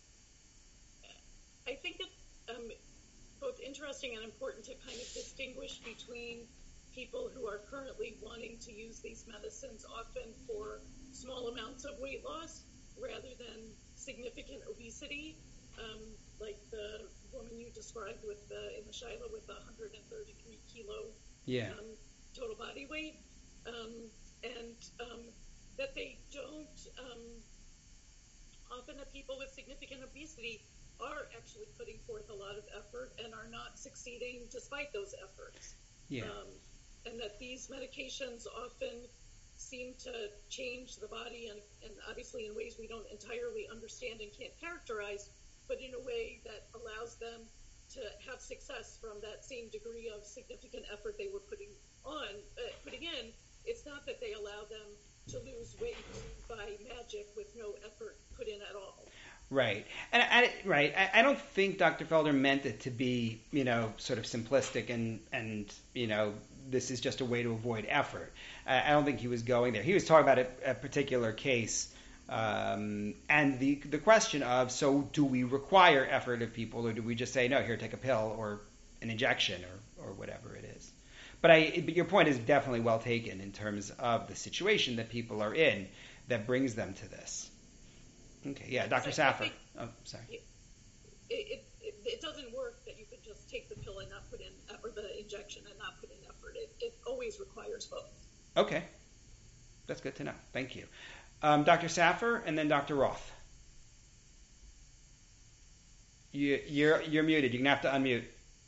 I think it's um, both interesting and important to kind of distinguish between people who are currently wanting to use these medicines often for small amounts of weight loss rather than significant obesity, um, like the woman you described with the, in the Shiloh with the one hundred thirty-three kilo yeah. um, total body weight, um, and um, that they don't, um, often the people with significant obesity are actually putting forth a lot of effort and are not succeeding despite those efforts. Yeah. Um, and that these medications often seem to change the body and, and obviously in ways we don't entirely understand and can't characterize, but in a way that allows them to have success from that same degree of significant effort they were putting on, uh, putting in. It's not that they allow them to lose weight by magic with no effort put in at all. Right. And I, right. I, I don't think Doctor Felder meant it to be, you know, sort of simplistic and, and you know, this is just a way to avoid effort. I, I don't think he was going there. He was talking about a, a particular case um, and the the question of, so do we require effort of people or do we just say, no, here, take a pill or an injection or, or whatever it is. But I, but your point is definitely well taken in terms of the situation that people are in that brings them to this. Okay, yeah, Doctor Safar. Think, oh, sorry. It, it, it, it doesn't work that you could just take the pill and not put in, or the injection and not put in effort. It, it always requires both. Okay, that's good to know. Thank you. Um, Doctor Safar and then Doctor Roth. You, you're, you're muted. You're going to have to unmute.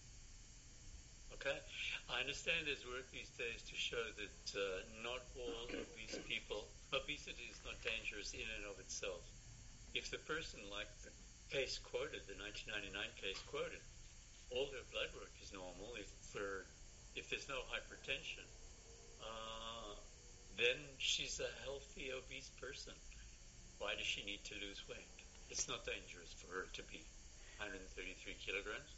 Okay. I understand there's work these days to show that uh, not all obese people, obesity is not dangerous in and of itself. If the person, like the case quoted, the nineteen ninety-nine case quoted, all their blood work is normal, if for, if there's no hypertension, uh, then she's a healthy, obese person. Why does she need to lose weight? It's not dangerous for her to be one hundred thirty-three kilograms.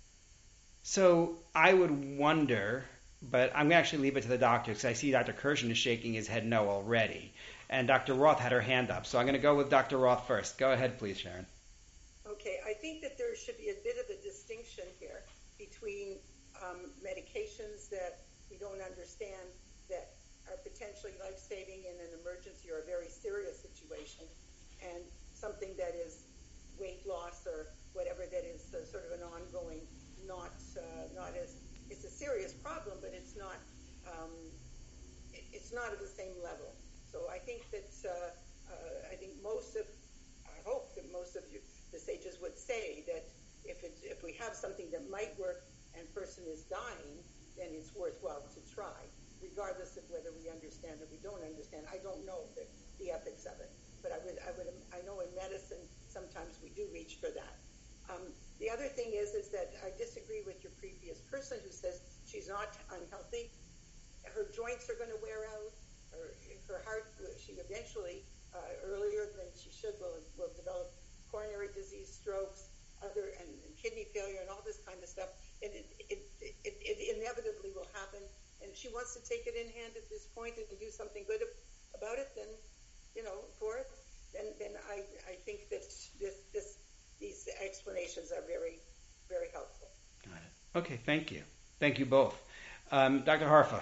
So I would wonder, but I'm going to actually leave it to the doctor because I see Doctor Kirshen is shaking his head no already. And Doctor Roth had her hand up. So I'm going to go with Doctor Roth first. Go ahead, please, Sharon. Okay, I think that there should be a bit of a distinction here between um, medications that we don't understand that are potentially life-saving in an emergency or a very serious situation, and something that is weight loss or whatever that is uh, sort of an ongoing, not uh, not as, it's a serious problem, but it's not um, it, it's not at the same level. So I think that uh, uh, I think most of, I hope that most of you, the sages would say that if it's, if we have something that might work and person is dying, then it's worthwhile to try, regardless of whether we understand or we don't understand. I don't know the, the ethics of it, but I would I would I know in medicine sometimes we do reach for that. Um, the other thing is is that I disagree with your previous person who says she's not unhealthy. Her joints are going to wear out. Her, her heart, she eventually, uh, earlier than she should, will, will develop coronary disease, strokes, other, and, and kidney failure, and all this kind of stuff. And it, it, it, it, it inevitably will happen. And if she wants to take it in hand at this point and do something good about it, then, you know, for it, then, then I, I think that this, this, these explanations are very, very helpful. Got it. Okay, thank you. Thank you both. Um, Doctor Harfa.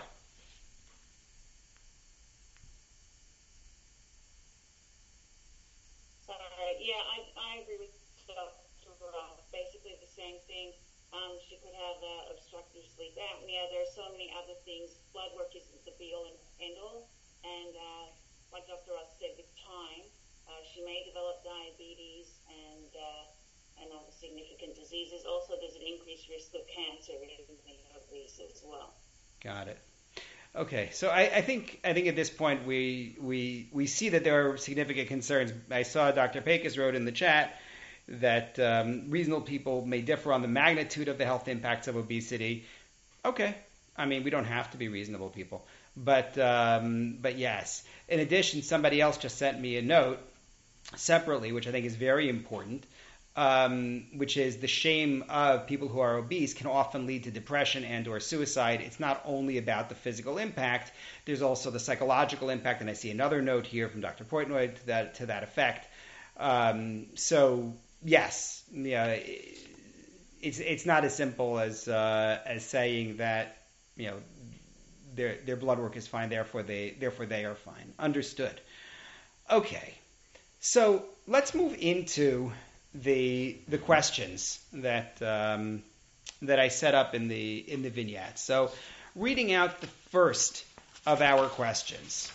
Yeah, I, I agree with Doctor Roth. Basically the same thing. Um, she could have uh, obstructive sleep apnea. There are so many other things. Blood work isn't the be-all and end-all. And uh, like Doctor Roth said, with time, uh, she may develop diabetes and uh, and other significant diseases. Also, there's an increased risk of cancer in the obese as well. Got it. Okay, so I, I think I think at this point we we we see that there are significant concerns. I saw Doctor Pecos wrote in the chat, that um, reasonable people may differ on the magnitude of the health impacts of obesity. Okay, I mean, we don't have to be reasonable people. But, um, but yes. In addition, somebody else just sent me a note separately, which I think is very important, um, which is the shame of people who are obese can often lead to depression and or suicide. It's not only about the physical impact, there's also the psychological impact, and I see another note here from Doctor Portnoy to that, to that effect. Um, so, yes, yeah, it's it's not as simple as uh, as saying that, you know, their their blood work is fine, therefore they therefore they are fine. Understood. Okay, so let's move into the the questions that um, that I set up in the in the vignette. So, reading out the first of our questions.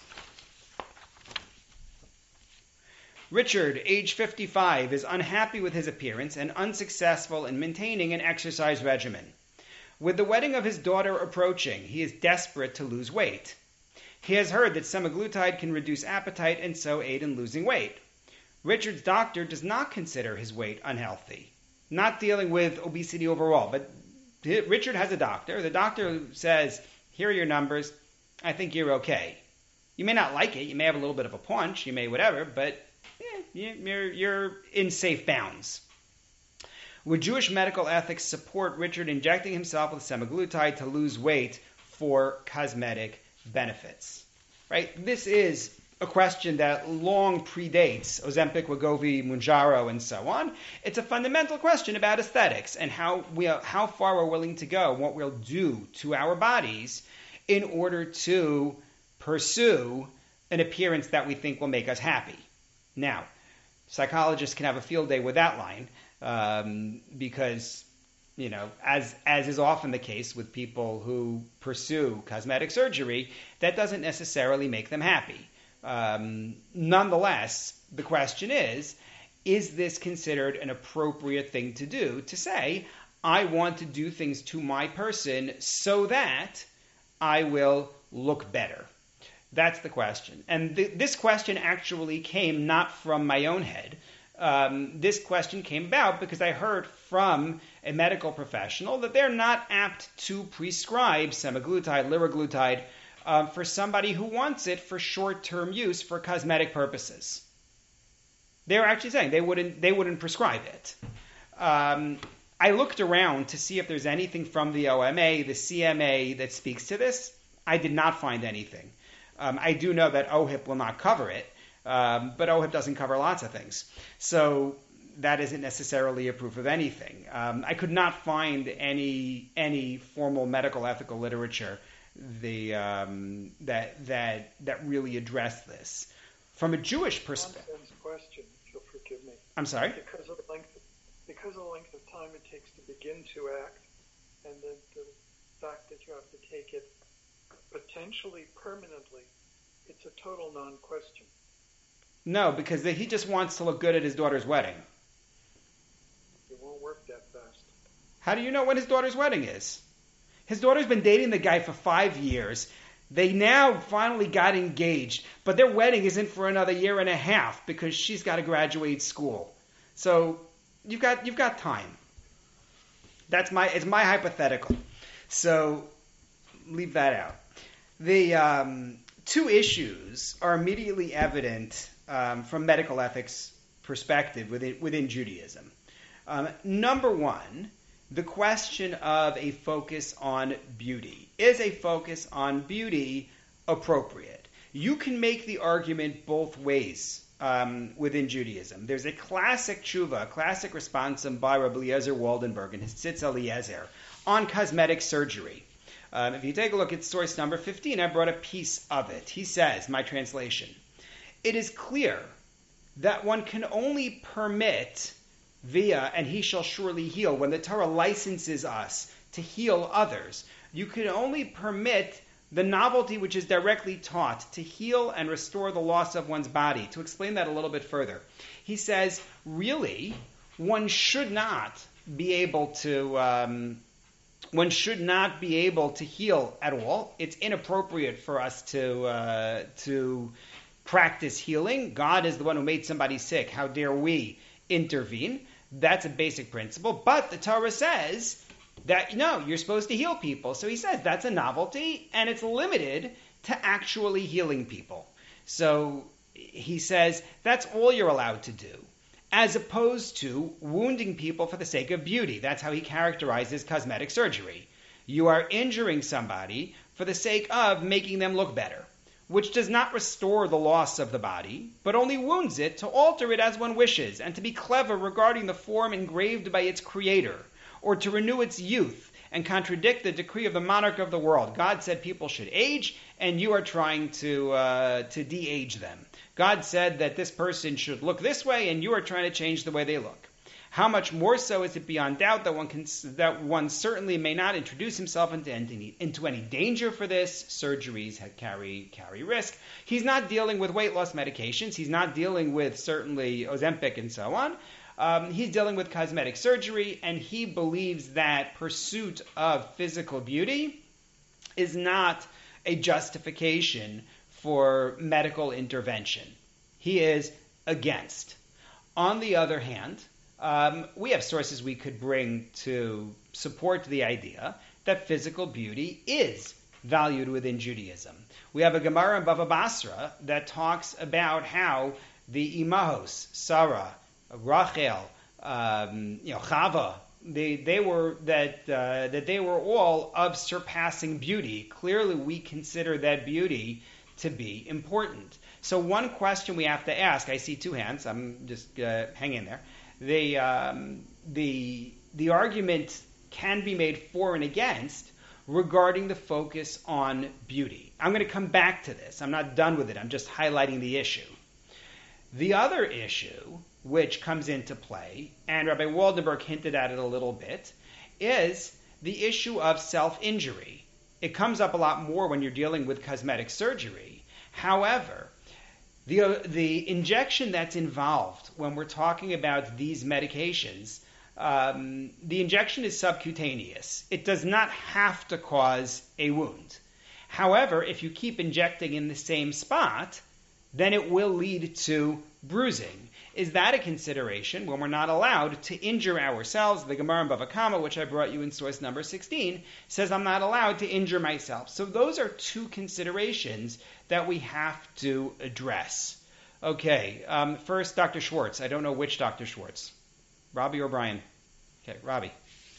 Richard, age fifty-five, is unhappy with his appearance and unsuccessful in maintaining an exercise regimen. With the wedding of his daughter approaching, he is desperate to lose weight. He has heard that semaglutide can reduce appetite and so aid in losing weight. Richard's doctor does not consider his weight unhealthy. Not dealing with obesity overall, but Richard has a doctor. The doctor says, here are your numbers. I think you're okay. You may not like it. You may have a little bit of a paunch. You may whatever, but yeah, you're, you're in safe bounds. Would Jewish medical ethics support Richard injecting himself with semaglutide to lose weight for cosmetic benefits? Right? This is a question that long predates Ozempic, Wegovy, Mounjaro, and so on. It's a fundamental question about aesthetics and how we how far we're willing to go, what we'll do to our bodies in order to pursue an appearance that we think will make us happy. Now, psychologists can have a field day with that line um, because, you know, as as is often the case with people who pursue cosmetic surgery, that doesn't necessarily make them happy. Um, nonetheless, the question is, is this considered an appropriate thing to do? To say, I want to do things to my person so that I will look better. That's the question. And th- this question actually came not from my own head. Um, this question came about because I heard from a medical professional that they're not apt to prescribe semaglutide, liraglutide, um, for somebody who wants it for short-term use for cosmetic purposes. They were actually saying they wouldn't they wouldn't prescribe it. Um, I looked around to see if there's anything from the O M A, the C M A that speaks to this. I did not find anything. Um, I do know that O H I P will not cover it, um, but O H I P doesn't cover lots of things. So that isn't necessarily a proof of anything. Um, I could not find any any formal medical ethical literature the um, that that that really addressed this. From a Jewish perspective. Question, if you'll forgive me. I'm sorry? Because of the length of, because of the length of time it takes to begin to act, and the, the fact that you have to take it potentially permanently, it's a total non-question. No, because he just wants to look good at his daughter's wedding. It won't work that fast. How do you know when his daughter's wedding is? His daughter's been dating the guy for five years. They now finally got engaged, but their wedding isn't for another year and a half because she's got to graduate school. So you've got you've got time. That's my it's my hypothetical. So leave that out. The um, two issues are immediately evident um, from medical ethics perspective within within Judaism. Um, number one, the question of a focus on beauty. Is a focus on beauty appropriate? You can make the argument both ways um, within Judaism. There's a classic tshuva, a classic responsum by Rabbi Eliezer Waldenberg in his Tzitz Eliezer on cosmetic surgery. Um, if you take a look at source number fifteen, I brought a piece of it. He says, my translation, it is clear that one can only permit via, and he shall surely heal, when the Torah licenses us to heal others, you can only permit the novelty which is directly taught to heal and restore the loss of one's body. To explain that a little bit further, he says, really, one should not be able to, um, one should not be able to heal at all. It's inappropriate for us to uh, to practice healing. God is the one who made somebody sick. How dare we intervene? That's a basic principle. But the Torah says that, no, you're supposed to heal people. So he says that's a novelty, and it's limited to actually healing people. So he says that's all you're allowed to do, as opposed to wounding people for the sake of beauty. That's how he characterizes cosmetic surgery. You are injuring somebody for the sake of making them look better, which does not restore the loss of the body, but only wounds it to alter it as one wishes, and to be clever regarding the form engraved by its creator, or to renew its youth and contradict the decree of the monarch of the world. God said people should age, and you are trying to uh, to de-age them. God said that this person should look this way, and you are trying to change the way they look. How much more so is it beyond doubt that one can, that one certainly may not introduce himself into any, into any danger for this. Surgeries carry carry risk. He's not dealing with weight loss medications. He's not dealing with certainly Ozempic and so on. Um, he's dealing with cosmetic surgery, and he believes that pursuit of physical beauty is not a justification for medical intervention. He is against. On the other hand, Um, we have sources we could bring to support the idea that physical beauty is valued within Judaism. We have a Gemara in Bava Basra that talks about how the Imahos, Sarah, Rachel, um, you know, Chava, they they were that uh, that they were all of surpassing beauty. Clearly, we consider that beauty to be important. So, one question we have to ask. I see two hands. I'm just uh, hang in there. The, um, the, the argument can be made for and against regarding the focus on beauty. I'm going to come back to this. I'm not done with it. I'm just highlighting the issue. The other issue, which comes into play, and Rabbi Waldenberg hinted at it a little bit, is the issue of self-injury. It comes up a lot more when you're dealing with cosmetic surgery. However, The, uh, the injection that's involved when we're talking about these medications, um, the injection is subcutaneous. It does not have to cause a wound. However, if you keep injecting in the same spot, then it will lead to bruising. Is that a consideration when we're not allowed to injure ourselves? The Gemara in Bava Kama, which I brought you in source number sixteen, says I'm not allowed to injure myself. So those are two considerations that we have to address. Okay, um, first, Doctor Schwartz. I don't know which Doctor Schwartz. Robbie or Brian? Okay, Robbie.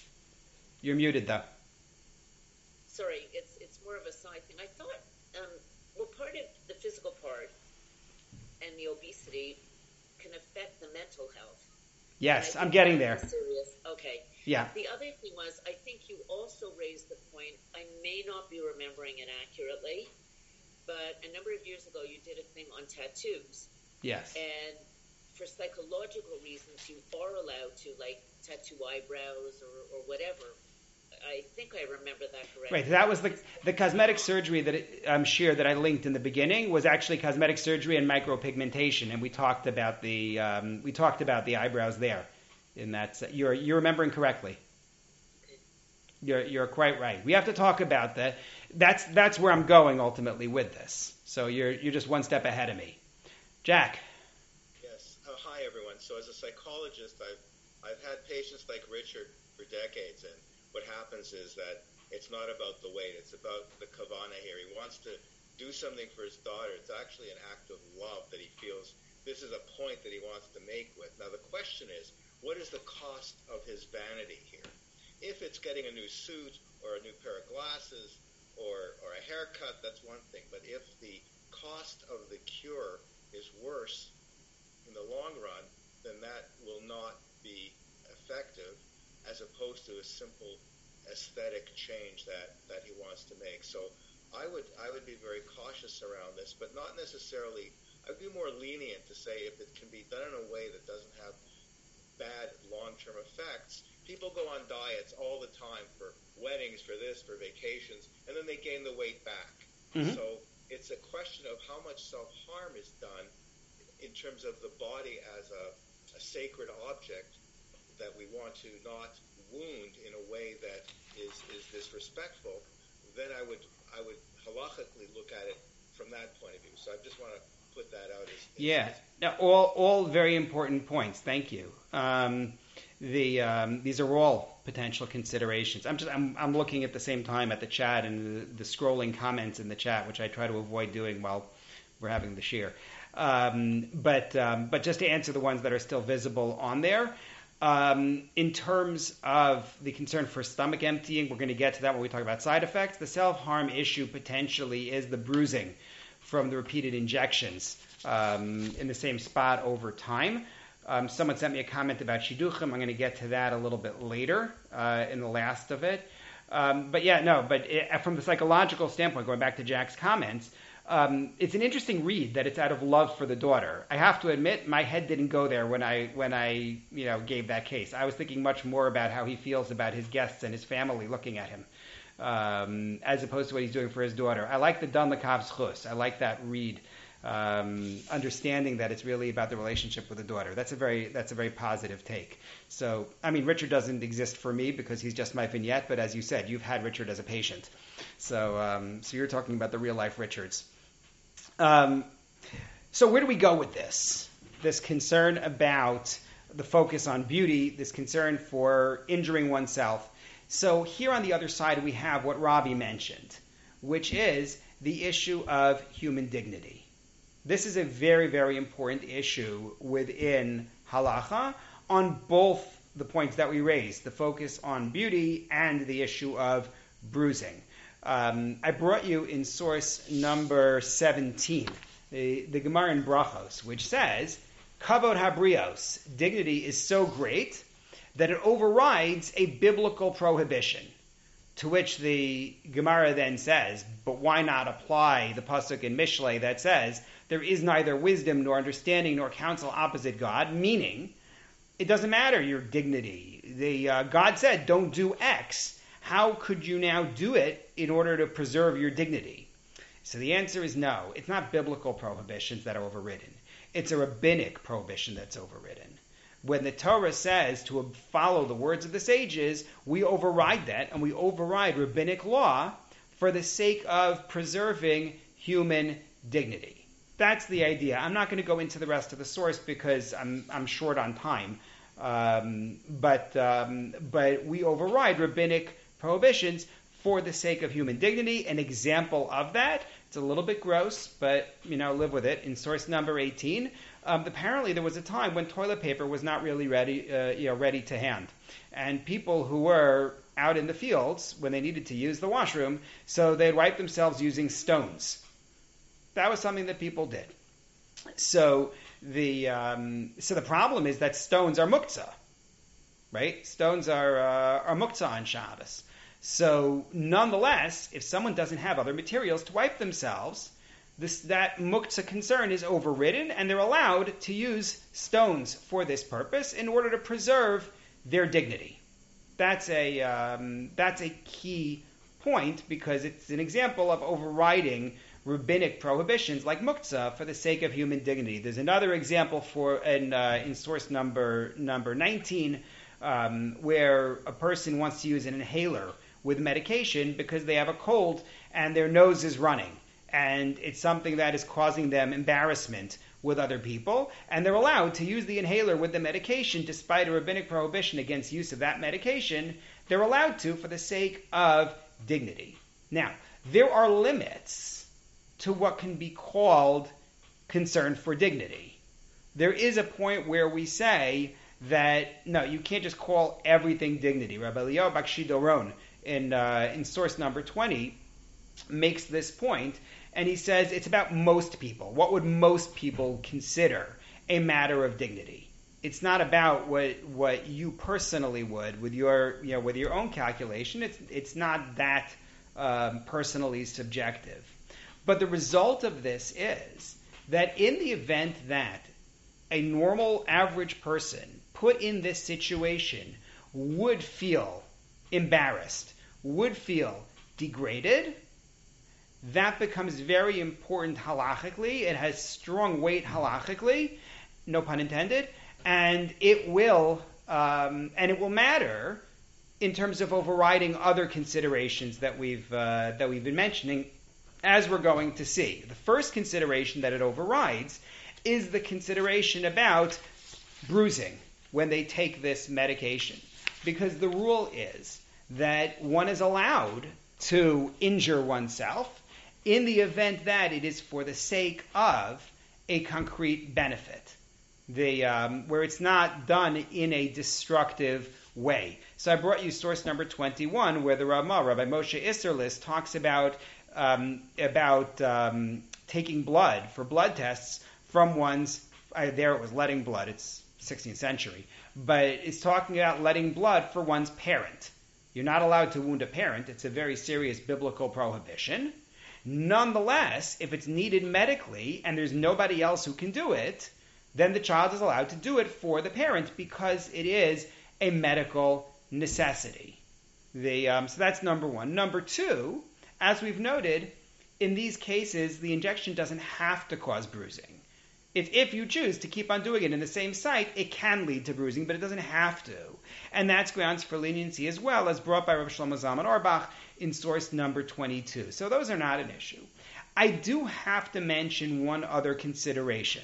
You're muted, though. Sorry, it's it's more of a side thing. I thought, um, well, part of the physical part and the obesity can affect the mental health. Yes, I'm getting there. Serious. Okay. Yeah. The other thing was, I think you also raised the point, I may not be remembering it accurately, but a number of years ago you did a thing on tattoos. Yes. And for psychological reasons, you are allowed to, like, tattoo eyebrows or, or whatever. I think I remember that correctly. Right. That was the the cosmetic surgery that I'm um, sure that I linked in the beginning was actually cosmetic surgery and micropigmentation, and we talked about the um, we talked about the eyebrows there. In that, you're you're remembering correctly. You're you're quite right. We have to talk about that. That's that's where I'm going ultimately with this. So you're you're just one step ahead of me, Jack. Yes. Oh, hi everyone. So as a psychologist, I've I've had patients like Richard for decades, and what happens is that it's not about the weight, it's about the kavana here. He wants to do something for his daughter. It's actually an act of love that he feels this is a point that he wants to make with. Now the question is, what is the cost of his vanity here? If it's getting a new suit or a new pair of glasses or, or a haircut, that's one thing. But if the cost of the cure is worse in the long run, then that will not be effective, as opposed to a simple aesthetic change that, that he wants to make. So I would I would be very cautious around this, but not necessarily. I'd be more lenient to say if it can be done in a way that doesn't have bad long-term effects. People go on diets all the time for weddings, for this, for vacations, and then they gain the weight back. Mm-hmm. So it's a question of how much self-harm is done in terms of the body as a, a sacred object that we want to not wound in a way that is, is disrespectful. Then I would I would halachically look at it from that point of view. So I just want to put that out as, as yeah. Now, all all very important points. Thank you. Um, the um, these are all potential considerations. I'm just I'm, I'm looking at the same time at the chat and the, the scrolling comments in the chat, which I try to avoid doing while we're having the shir. Um, but um, but just to answer the ones that are still visible on there, um, in terms of the concern for stomach emptying, we're going to get to that when we talk about side effects. The self-harm issue potentially is the bruising from the repeated injections um, in the same spot over time. Um, someone sent me a comment about shidduchim. I'm going to get to that a little bit later uh, in the last of it. Um, but yeah, no, but it, from the psychological standpoint, going back to Jack's comments, um, it's an interesting read that it's out of love for the daughter. I have to admit, my head didn't go there when I when I you know gave that case. I was thinking much more about how he feels about his guests and his family looking at him, um, as opposed to what he's doing for his daughter. I like the Dan Lekav Zchus. I like that read. Um, understanding that it's really about the relationship with the daughter. That's a very that's a very positive take. So, I mean, Richard doesn't exist for me because he's just my vignette, but as you said, you've had Richard as a patient. So, um, so you're talking about the real life Richards. Um, so where do we go with this? This concern about the focus on beauty, this concern for injuring oneself. So here on the other side, we have what Ravi mentioned, which is the issue of human dignity. This is a very, very important issue within halacha on both the points that we raised, the focus on beauty and the issue of bruising. Um, I brought you in source number seventeen, the, the Gemara in Brachos, which says, Kavod habrios, dignity is so great that it overrides a biblical prohibition. To which the Gemara then says, but why not apply the pasuk in Mishlei that says, there is neither wisdom nor understanding nor counsel opposite God, meaning it doesn't matter your dignity. The uh, God said, don't do X. How could you now do it in order to preserve your dignity? So the answer is no. It's not biblical prohibitions that are overridden. It's a rabbinic prohibition that's overridden. When the Torah says to follow the words of the sages, we override that, and we override rabbinic law for the sake of preserving human dignity. That's the idea. I'm not going to go into the rest of the source because I'm I'm short on time. Um, but um, but we override rabbinic prohibitions for the sake of human dignity. An example of that, it's a little bit gross, but you know, live with it. In source number eighteen, um, apparently there was a time when toilet paper was not really ready, uh, you know, ready to hand, and people who were out in the fields when they needed to use the washroom, so they'd wipe themselves using stones. That was something that people did. So the um, so the problem is that stones are muktzah, right? Stones are uh, are muktzah on Shabbos. So nonetheless, if someone doesn't have other materials to wipe themselves, this that muktzah concern is overridden, and they're allowed to use stones for this purpose in order to preserve their dignity. That's a um, that's a key point because it's an example of overriding rabbinic prohibitions like muktzah for the sake of human dignity. There's another example for in uh, in source number number nineteen um, where a person wants to use an inhaler with medication because they have a cold and their nose is running, and it's something that is causing them embarrassment with other people, and they're allowed to use the inhaler with the medication despite a rabbinic prohibition against use of that medication. They're allowed to for the sake of dignity. Now, there are limits to what can be called concern for dignity. There is a point where we say that, no, you can't just call everything dignity. Rabbi Eliyahu Bakshi Doron in, uh, in source number twenty makes this point, and he says it's about most people. What would most people consider a matter of dignity? It's not about what what you personally would with your you know with your own calculation. It's it's not that um, personally subjective. But the result of this is that in the event that a normal average person put in this situation would feel embarrassed, would feel degraded, that becomes very important halachically. It has strong weight halachically, no pun intended, and it will um, and it will matter in terms of overriding other considerations that we've uh, that we've been mentioning, as we're going to see. The first consideration that it overrides is the consideration about bruising. when they take this medication, because the rule is that one is allowed to injure oneself in the event that it is for the sake of a concrete benefit, the um, where it's not done in a destructive way. So I brought you source number twenty-one, where the Ramah, Rabbi Moshe Isserlis, talks about um, about um, taking blood for blood tests from one's. Uh, there it was letting blood. It's sixteenth century, but it's talking about letting blood for one's parent. You're not allowed to wound a parent. It's a very serious biblical prohibition. Nonetheless, if it's needed medically and there's nobody else who can do it, then the child is allowed to do it for the parent because it is a medical necessity. The, um, so that's number one. Number two, as we've noted, in these cases, the injection doesn't have to cause bruising. If, if you choose to keep on doing it in the same site, it can lead to bruising, but it doesn't have to. And that's grounds for leniency as well, as brought by Rabbi Shlomo Zalman Auerbach in source number twenty-two. So those are not an issue. I do have to mention one other consideration,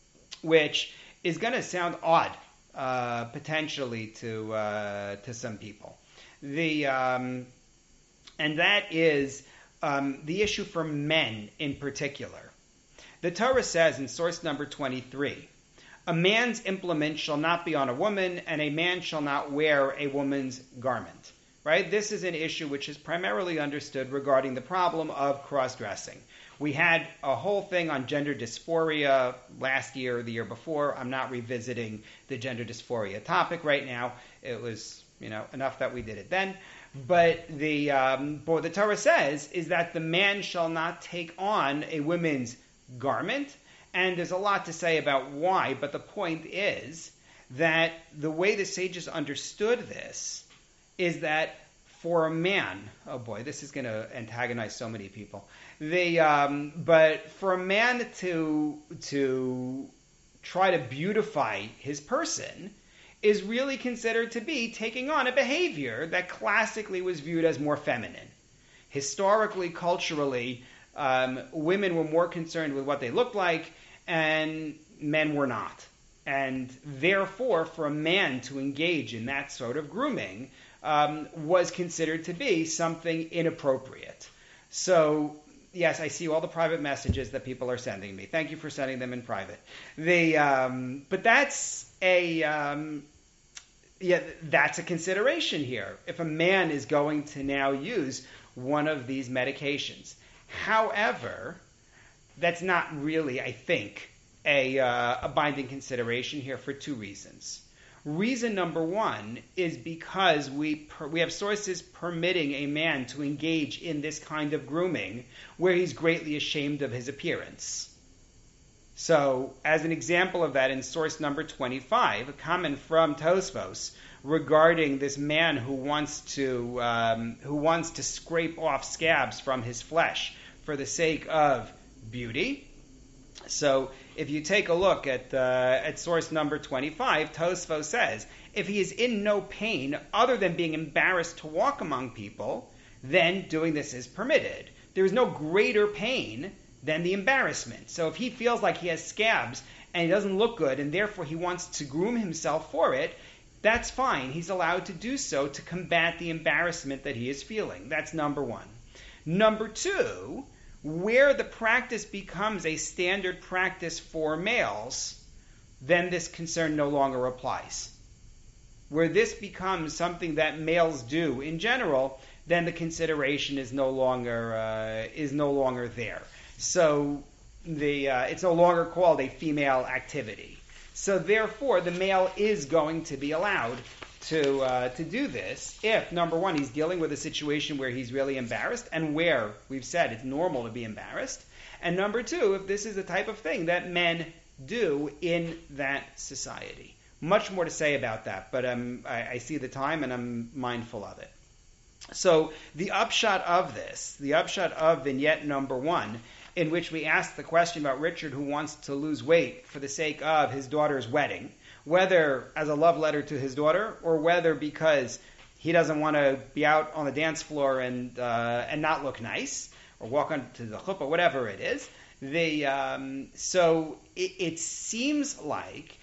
which is going to sound odd, uh, potentially, to uh, to some people. The um, and that is um, the issue for men in particular. The Torah says in source number twenty-three, a man's implement shall not be on a woman, and a man shall not wear a woman's garment. Right? This is an issue which is primarily understood regarding the problem of cross-dressing. We had a whole thing on gender dysphoria last year or the year before. I'm not revisiting the gender dysphoria topic right now. It was, you know, enough that we did it then. But the um, what the Torah says is that the man shall not take on a woman's garment, and there's a lot to say about why, but the point is that the way the sages understood this is that for a man, oh boy, this is going to antagonize so many people, the um, but for a man to to try to beautify his person is really considered to be taking on a behavior that classically was viewed as more feminine. Historically, culturally, Um, women were more concerned with what they looked like, and men were not. And therefore, for a man to engage in that sort of grooming um, was considered to be something inappropriate. So, yes, I see all the private messages that people are sending me. Thank you for sending them in private. The, um, but that's a um, yeah, that's a consideration here. If a man is going to now use one of these medications. However, that's not really, I think, a, uh, a binding consideration here for two reasons. Reason number one is because we per, we have sources permitting a man to engage in this kind of grooming where he's greatly ashamed of his appearance. So, as an example of that, in source number twenty-five, a comment from Tosfos regarding this man who wants to um, who wants to scrape off scabs from his flesh for the sake of beauty. So, if you take a look at uh, at source number twenty-five, Tosfos says, if he is in no pain other than being embarrassed to walk among people, then doing this is permitted. There is no greater pain than the embarrassment. So if he feels like he has scabs and he doesn't look good and therefore he wants to groom himself for it, that's fine. He's allowed to do so to combat the embarrassment that he is feeling. That's number one. Number two, where the practice becomes a standard practice for males, then this concern no longer applies. Where this becomes something that males do in general, then the consideration is no longer uh, is no longer there. So the uh, it's no longer called a female activity. So therefore, the male is going to be allowed to uh, to do this if, number one, he's dealing with a situation where he's really embarrassed and where, we've said, it's normal to be embarrassed. And number two, if this is the type of thing that men do in that society. Much more to say about that, but um, I, I see the time and I'm mindful of it. So the upshot of this, the upshot of vignette number one, in which we ask the question about Richard who wants to lose weight for the sake of his daughter's wedding, whether as a love letter to his daughter or whether because he doesn't want to be out on the dance floor and uh, and not look nice or walk onto the chuppah, whatever it is. The um, so it, it seems like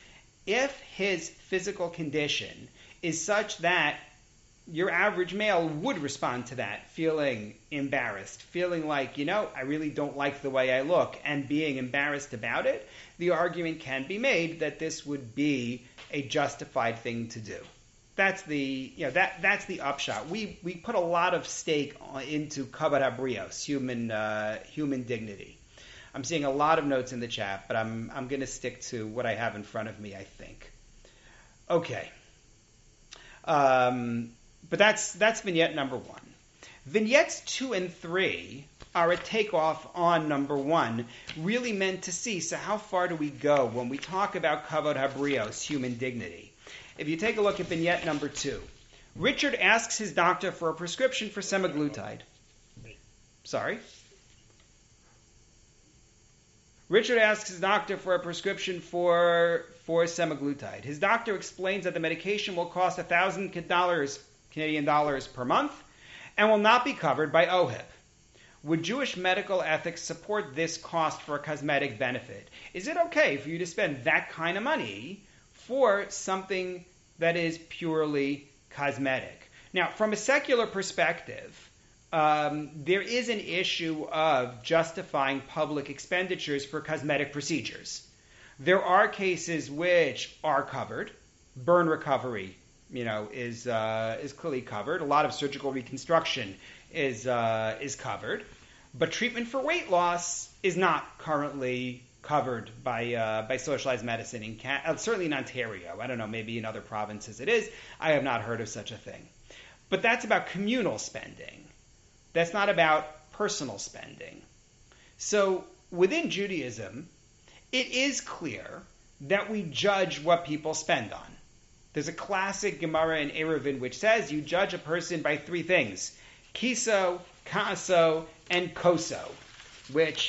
if his physical condition is such that your average male would respond to that, feeling embarrassed, feeling like, you know, I really don't like the way I look, and being embarrassed about it, the argument can be made that this would be a justified thing to do. That's the, you know, that that's the upshot. We we put a lot of stake into kavod habrios, human uh, human dignity. I'm seeing a lot of notes in the chat, but I'm I'm going to stick to what I have in front of me, I think. Okay. Um, but that's that's vignette number one. Vignettes two and three are a takeoff on number one, really meant to see, so how far do we go when we talk about kavod habrios, human dignity? If you take a look at vignette number two, Richard asks his doctor for a prescription for semaglutide. Sorry? Richard asks his doctor for a prescription for, for semaglutide. His doctor explains that the medication will cost one thousand dollars, Canadian dollars per month, and will not be covered by O H I P. Would Jewish medical ethics support this cost for a cosmetic benefit? Is it okay for you to spend that kind of money for something that is purely cosmetic? Now, from a secular perspective, um, there is an issue of justifying public expenditures for cosmetic procedures. There are cases which are covered. Burn recovery, you know, is uh, is clearly covered. A lot of surgical reconstruction is uh, is covered, but treatment for weight loss is not currently covered by uh, by socialized medicine in Can- uh, certainly in Ontario. I don't know, maybe in other provinces it is. I have not heard of such a thing. But that's about communal spending. That's not about personal spending. So within Judaism, it is clear that we judge what people spend on. There's a classic Gemara in Eruvin which says you judge a person by three things: kiso, ka'aso, and koso, which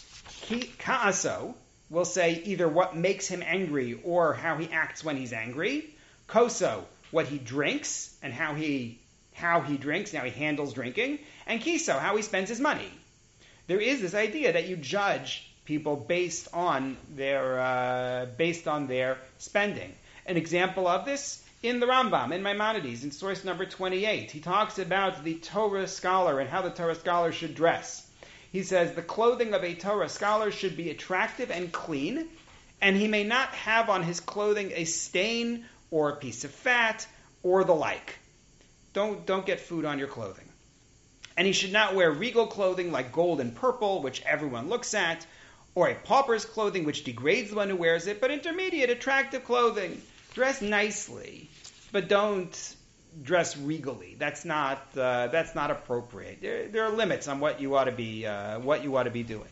Ka'aso will say either what makes him angry or how he acts when he's angry. Koso, what he drinks and how he how he drinks, and how he handles drinking. And Kiso, how he spends his money. There is this idea that you judge people based on their uh, based on their spending. An example of this in the Rambam, in Maimonides, in source number twenty-eight. He talks about the Torah scholar and how the Torah scholar should dress. He says the clothing of a Torah scholar should be attractive and clean, and he may not have on his clothing a stain or a piece of fat or the like. Don't, don't get food on your clothing. And he should not wear regal clothing like gold and purple, which everyone looks at, or a pauper's clothing which degrades the one who wears it, but intermediate, attractive clothing. Dress nicely, but don't dress regally. That's not uh, that's not appropriate. There, there are limits on what you ought to be uh, what you ought to be doing.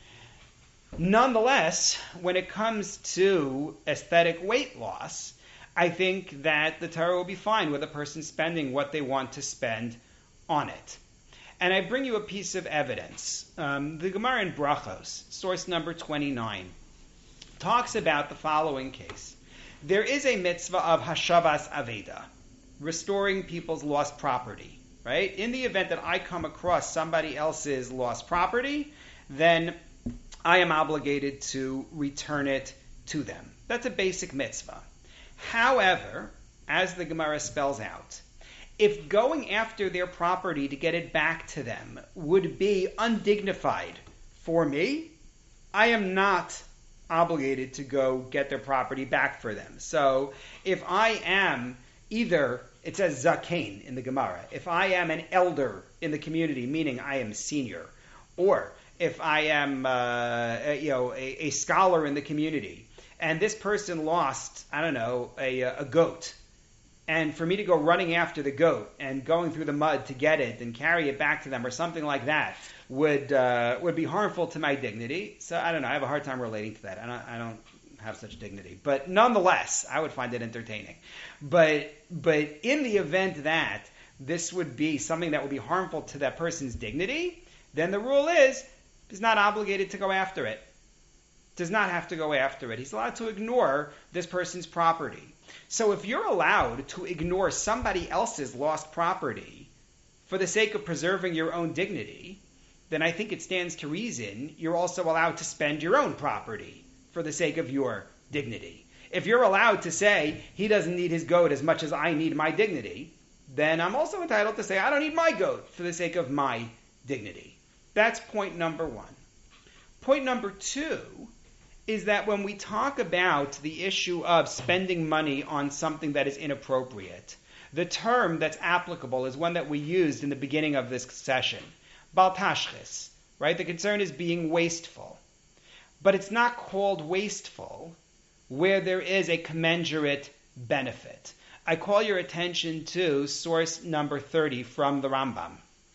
Nonetheless, when it comes to aesthetic weight loss, I think that the Torah will be fine with a person spending what they want to spend on it. And I bring you a piece of evidence. Um, the Gemara in Brachos, source number twenty-nine, talks about the following case. There is a mitzvah of hashavas aveda, restoring people's lost property, right? In the event that I come across somebody else's lost property, then I am obligated to return it to them. That's a basic mitzvah. However, as the Gemara spells out, if going after their property to get it back to them would be undignified for me, I am not obligated to go get their property back for them. So if I am either, it says zakein in the Gemara, if I am an elder in the community, meaning I am senior, or if I am uh, a, you know, a, a scholar in the community, and this person lost, I don't know, a, a goat, and for me to go running after the goat and going through the mud to get it and carry it back to them or something like that would uh, would be harmful to my dignity. So I don't know. I have a hard time relating to that. I don't, I don't have such dignity. But nonetheless, I would find it entertaining. But but in the event that this would be something that would be harmful to that person's dignity, then the rule is he's not obligated to go after it. Does not have to go after it. He's allowed to ignore this person's property. So if you're allowed to ignore somebody else's lost property for the sake of preserving your own dignity, then I think it stands to reason you're also allowed to spend your own property for the sake of your dignity. If you're allowed to say he doesn't need his goat as much as I need my dignity, then I'm also entitled to say I don't need my goat for the sake of my dignity. That's point number one. Point number two is that when we talk about the issue of spending money on something that is inappropriate, the term that's applicable is one that we used in the beginning of this session, bal tashchis, right? The concern is being wasteful. But it's not called wasteful where there is a commensurate benefit. I call your attention to source number thirty from the Rambam.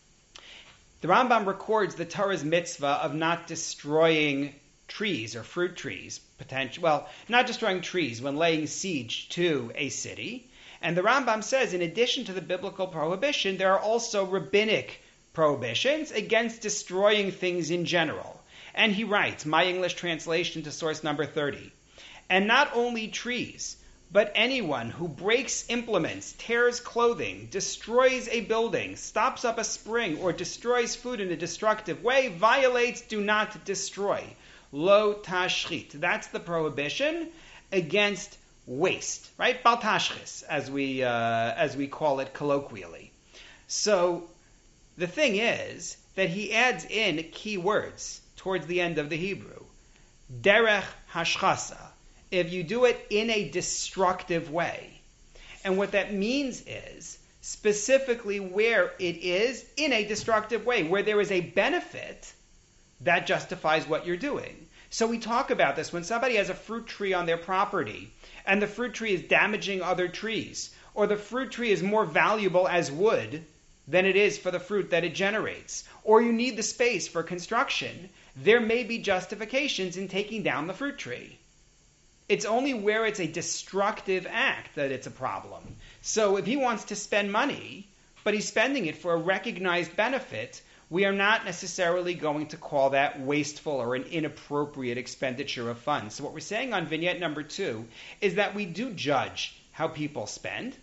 The Rambam records the Torah's mitzvah of not destroying trees or fruit trees, potential, well, not destroying trees when laying siege to a city. And the Rambam says, in addition to the biblical prohibition, there are also rabbinic prohibitions against destroying things in general. And he writes, my English translation to source number thirty, and not only trees, but anyone who breaks implements, tears clothing, destroys a building, stops up a spring, or destroys food in a destructive way, violates do not destroy. Lo tashchit. That's the prohibition against waste, right? Bal tashchis, as we uh, as we call it colloquially. So the thing is that he adds in key words towards the end of the Hebrew. Derech hashchasa. If you do it in a destructive way. And what that means is specifically where it is in a destructive way, where there is a benefit that justifies what you're doing. So we talk about this when somebody has a fruit tree on their property and the fruit tree is damaging other trees, or the fruit tree is more valuable as wood than it is for the fruit that it generates, or you need the space for construction, there may be justifications in taking down the fruit tree. It's only where it's a destructive act that it's a problem. So if he wants to spend money, but he's spending it for a recognized benefit, we are not necessarily going to call that wasteful or an inappropriate expenditure of funds. So what we're saying on vignette number two is that we do judge how people spend.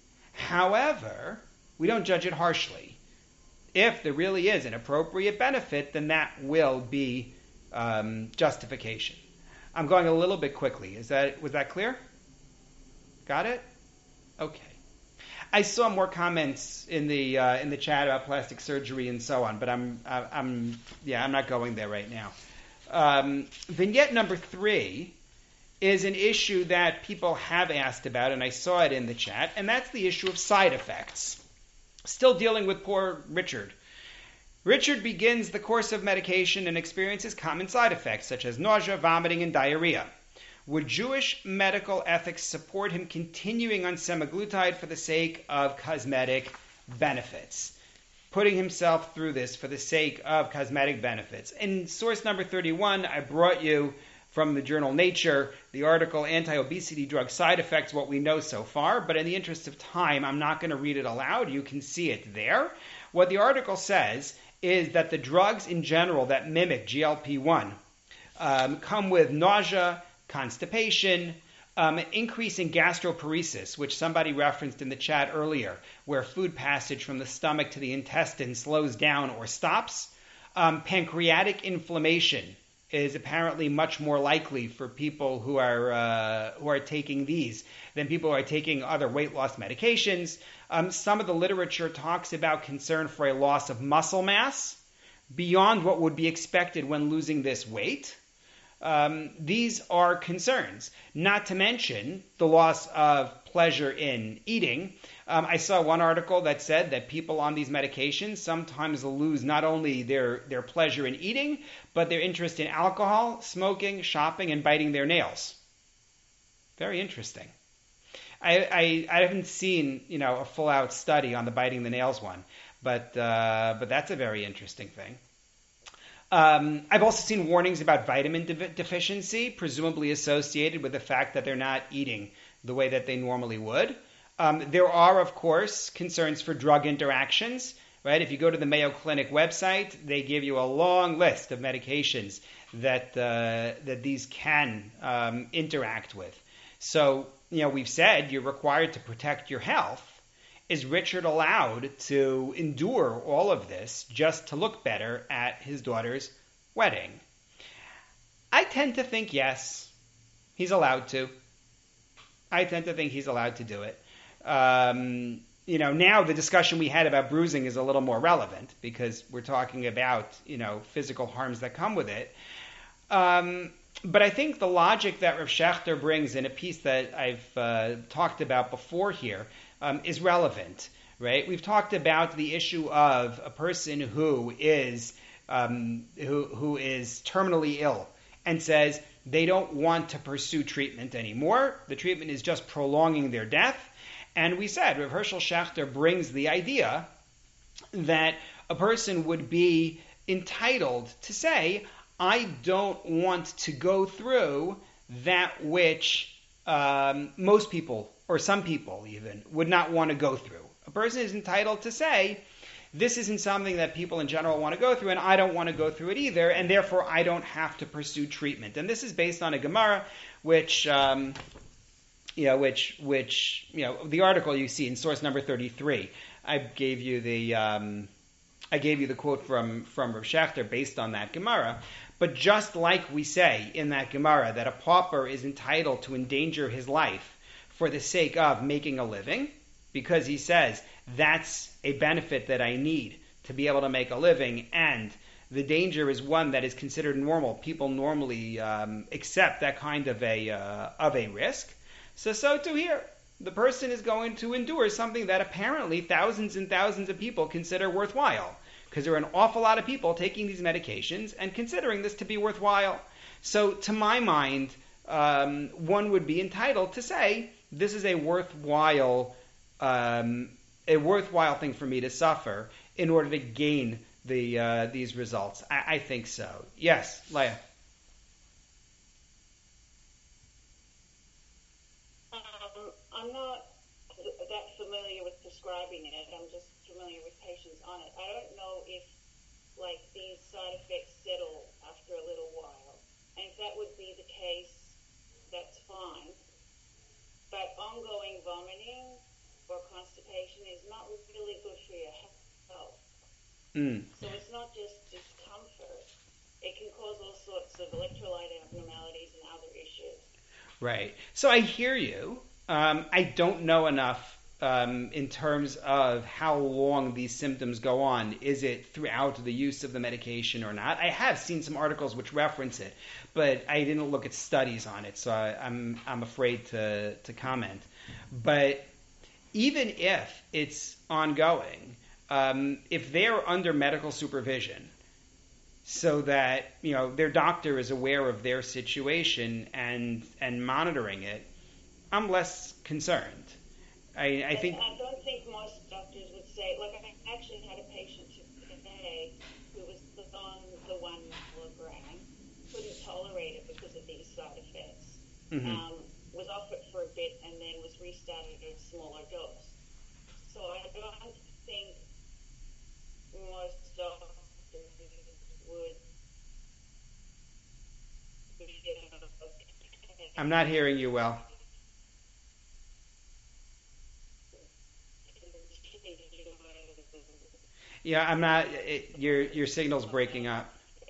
However, we don't judge it harshly. If there really is an appropriate benefit, then that will be um, justification. I'm going a little bit quickly. Is that was that clear? Got it? Okay. I saw more comments in the uh, in the chat about plastic surgery and so on, but I'm I'm yeah I'm not going there right now. Um, vignette number three is an issue that people have asked about, and I saw it in the chat, and that's the issue of side effects. Still dealing with poor Richard. Richard begins the course of medication and experiences common side effects such as nausea, vomiting, and diarrhea. Would Jewish medical ethics support him continuing on semaglutide for the sake of cosmetic benefits? Putting himself through this for the sake of cosmetic benefits. In source number thirty-one, I brought you from the journal Nature the article Anti-Obesity Drug Side Effects, what we know so far, but in the interest of time, I'm not going to read it aloud. You can see it there. What the article says is that the drugs in general that mimic G L P one um, come with nausea, constipation, um, an increase in gastroparesis, which somebody referenced in the chat earlier, where food passage from the stomach to the intestine slows down or stops. Um, pancreatic inflammation is apparently much more likely for people who are uh, who are taking these than people who are taking other weight loss medications. Um, some of the literature talks about concern for a loss of muscle mass beyond what would be expected when losing this weight. Um, these are concerns, not to mention the loss of pleasure in eating. Um, I saw one article that said that people on these medications sometimes lose not only their, their pleasure in eating, but their interest in alcohol, smoking, shopping, and biting their nails. Very interesting. I, I, I haven't seen, you know, a full-out study on the biting the nails one, but uh, but that's a very interesting thing. Um, I've also seen warnings about vitamin de- deficiency, presumably associated with the fact that they're not eating the way that they normally would. Um, there are, of course, concerns for drug interactions, right? If you go to the Mayo Clinic website, they give you a long list of medications that uh, that these can um, interact with. So, you know, we've said you're required to protect your health. Is Richard allowed to endure all of this just to look better at his daughter's wedding? I tend to think yes, he's allowed to. I tend to think he's allowed to do it. Um, you know, now the discussion we had about bruising is a little more relevant because we're talking about, you know, physical harms that come with it. Um, but I think the logic that Rav Schechter brings in a piece that I've uh, talked about before here um, is relevant, right? We've talked about the issue of a person who is um, who who is terminally ill and says they don't want to pursue treatment anymore. The treatment is just prolonging their death. And we said, Rav Hershel Schachter brings the idea that a person would be entitled to say, I don't want to go through that which um, most people, or some people even, would not want to go through. A person is entitled to say, this isn't something that people in general want to go through, and I don't want to go through it either, and therefore I don't have to pursue treatment. And this is based on a Gemara, which... Um, You know, which, which, you know, the article you see in source number thirty-three. I gave you the, um, I gave you the quote from from Rav Schechter based on that Gemara. But just like we say in that Gemara that a pauper is entitled to endanger his life for the sake of making a living, because he says that's a benefit that I need to be able to make a living, and the danger is one that is considered normal. People normally um, accept that kind of a uh, of a risk. So, so too here. The person is going to endure something that apparently thousands and thousands of people consider worthwhile, because there are an awful lot of people taking these medications and considering this to be worthwhile. So, to my mind, um, one would be entitled to say, this is a worthwhile, um, a worthwhile thing for me to suffer in order to gain the uh, these results. I, I think so. Yes, Leah. I'm not that familiar with prescribing it. I'm just familiar with patients on it. I don't know if, like, these side effects settle after a little while. And if that would be the case, that's fine. But ongoing vomiting or constipation is not really good for your health. Mm. So it's not just discomfort. It can cause all sorts of electrolyte abnormalities and other issues. Right. So I hear you. Um, I don't know enough um, in terms of how long these symptoms go on. Is it throughout the use of the medication or not? I have seen some articles which reference it, but I didn't look at studies on it, so I, I'm I'm afraid to to comment. But even if it's ongoing, um, if they're under medical supervision, so that you know their doctor is aware of their situation and and monitoring it, I'm less concerned. I, I think. I don't think most doctors would say. Like, I actually had a patient today who was on the one milligram, couldn't tolerate it because of these side effects. Mm-hmm. Um, was off it for a bit and then was restarted at a smaller dose. So I don't think most doctors would. I'm not hearing you well. Yeah, I'm not. It, your your signal's breaking up.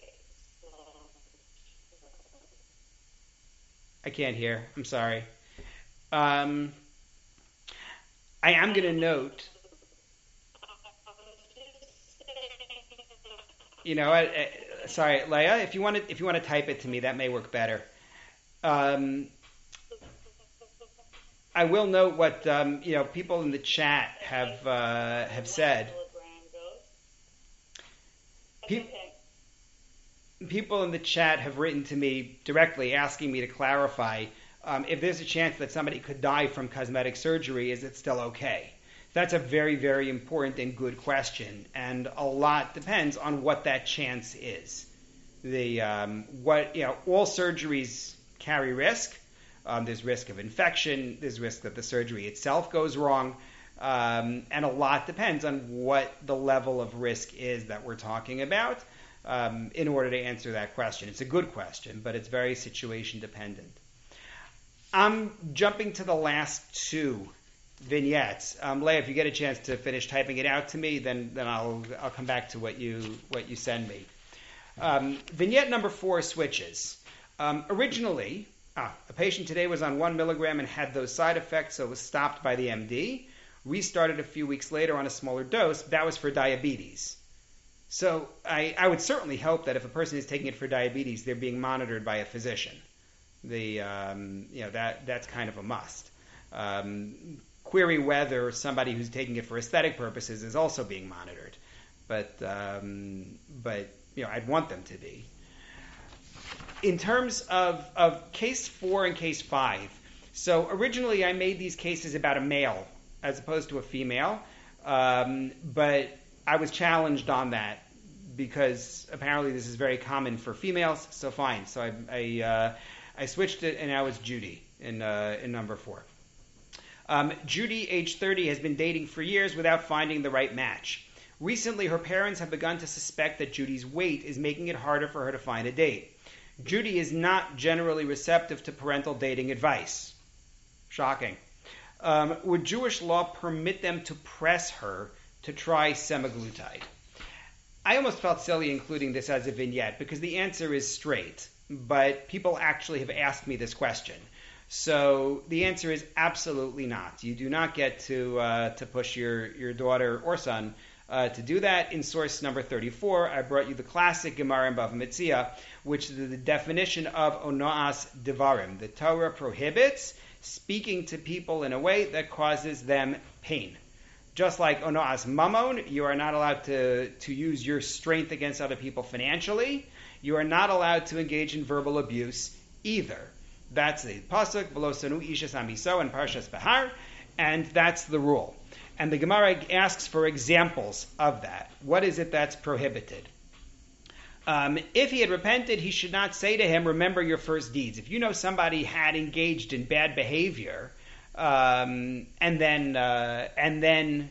I can't hear. I'm sorry. Um, I am going to note. You know, I, I, sorry, Leah. If you want to, if you want to type it to me, that may work better. Um, I will note what um, you know. People in the chat have uh, have said. Pe- people in the chat have written to me directly asking me to clarify um, if there's a chance that somebody could die from cosmetic surgery, is it still okay? That's a very, very important and good question, and a lot depends on what that chance is. The um, what you know, all surgeries carry risk. Um, there's risk of infection. There's risk that the surgery itself goes wrong. Um, and a lot depends on what the level of risk is that we're talking about um, in order to answer that question. It's a good question, but it's very situation dependent. I'm jumping to the last two vignettes. Um, Leah, if you get a chance to finish typing it out to me, then then I'll I'll come back to what you what you send me. Um, vignette number four, switches. Um, originally, Ah, a patient today was on one milligram and had those side effects, so it was stopped by the M D. Restarted a few weeks later on a smaller dose. That was for diabetes. So I, I would certainly hope that if a person is taking it for diabetes, they're being monitored by a physician. The um, you know that that's kind of a must. Um, query whether somebody who's taking it for aesthetic purposes is also being monitored, but um, but you know I'd want them to be. In terms of of case four and case five, so originally I made these cases about a male as opposed to a female, um, but I was challenged on that because apparently this is very common for females. So fine, so I I, uh, I switched it, and now it's Judy in uh, in number four. Um, Judy, age thirty, has been dating for years without finding the right match. Recently, her parents have begun to suspect that Judy's weight is making it harder for her to find a date. Judy is not generally receptive to parental dating advice. Shocking. Um, would Jewish law permit them to press her to try semaglutide? I almost felt silly including this as a vignette because the answer is straight, but people actually have asked me this question. So the answer is absolutely not. You do not get to uh, to push your, your daughter or son uh, to do that. In source number thirty-four, I brought you the classic Gemara in Bava Metzia, which is the definition of onoas devarim. The Torah prohibits speaking to people in a way that causes them pain. Just like onoas mamon, you are not allowed to, to use your strength against other people financially. You are not allowed to engage in verbal abuse either. That's the pasuk, v'lo sanu ishas amiso in Parshas Behar, and that's the rule. And the Gemara asks for examples of that. What is it that's prohibited? Um, if he had repented, he should not say to him, remember your first deeds. If you know somebody had engaged in bad behavior, um, and then uh, and then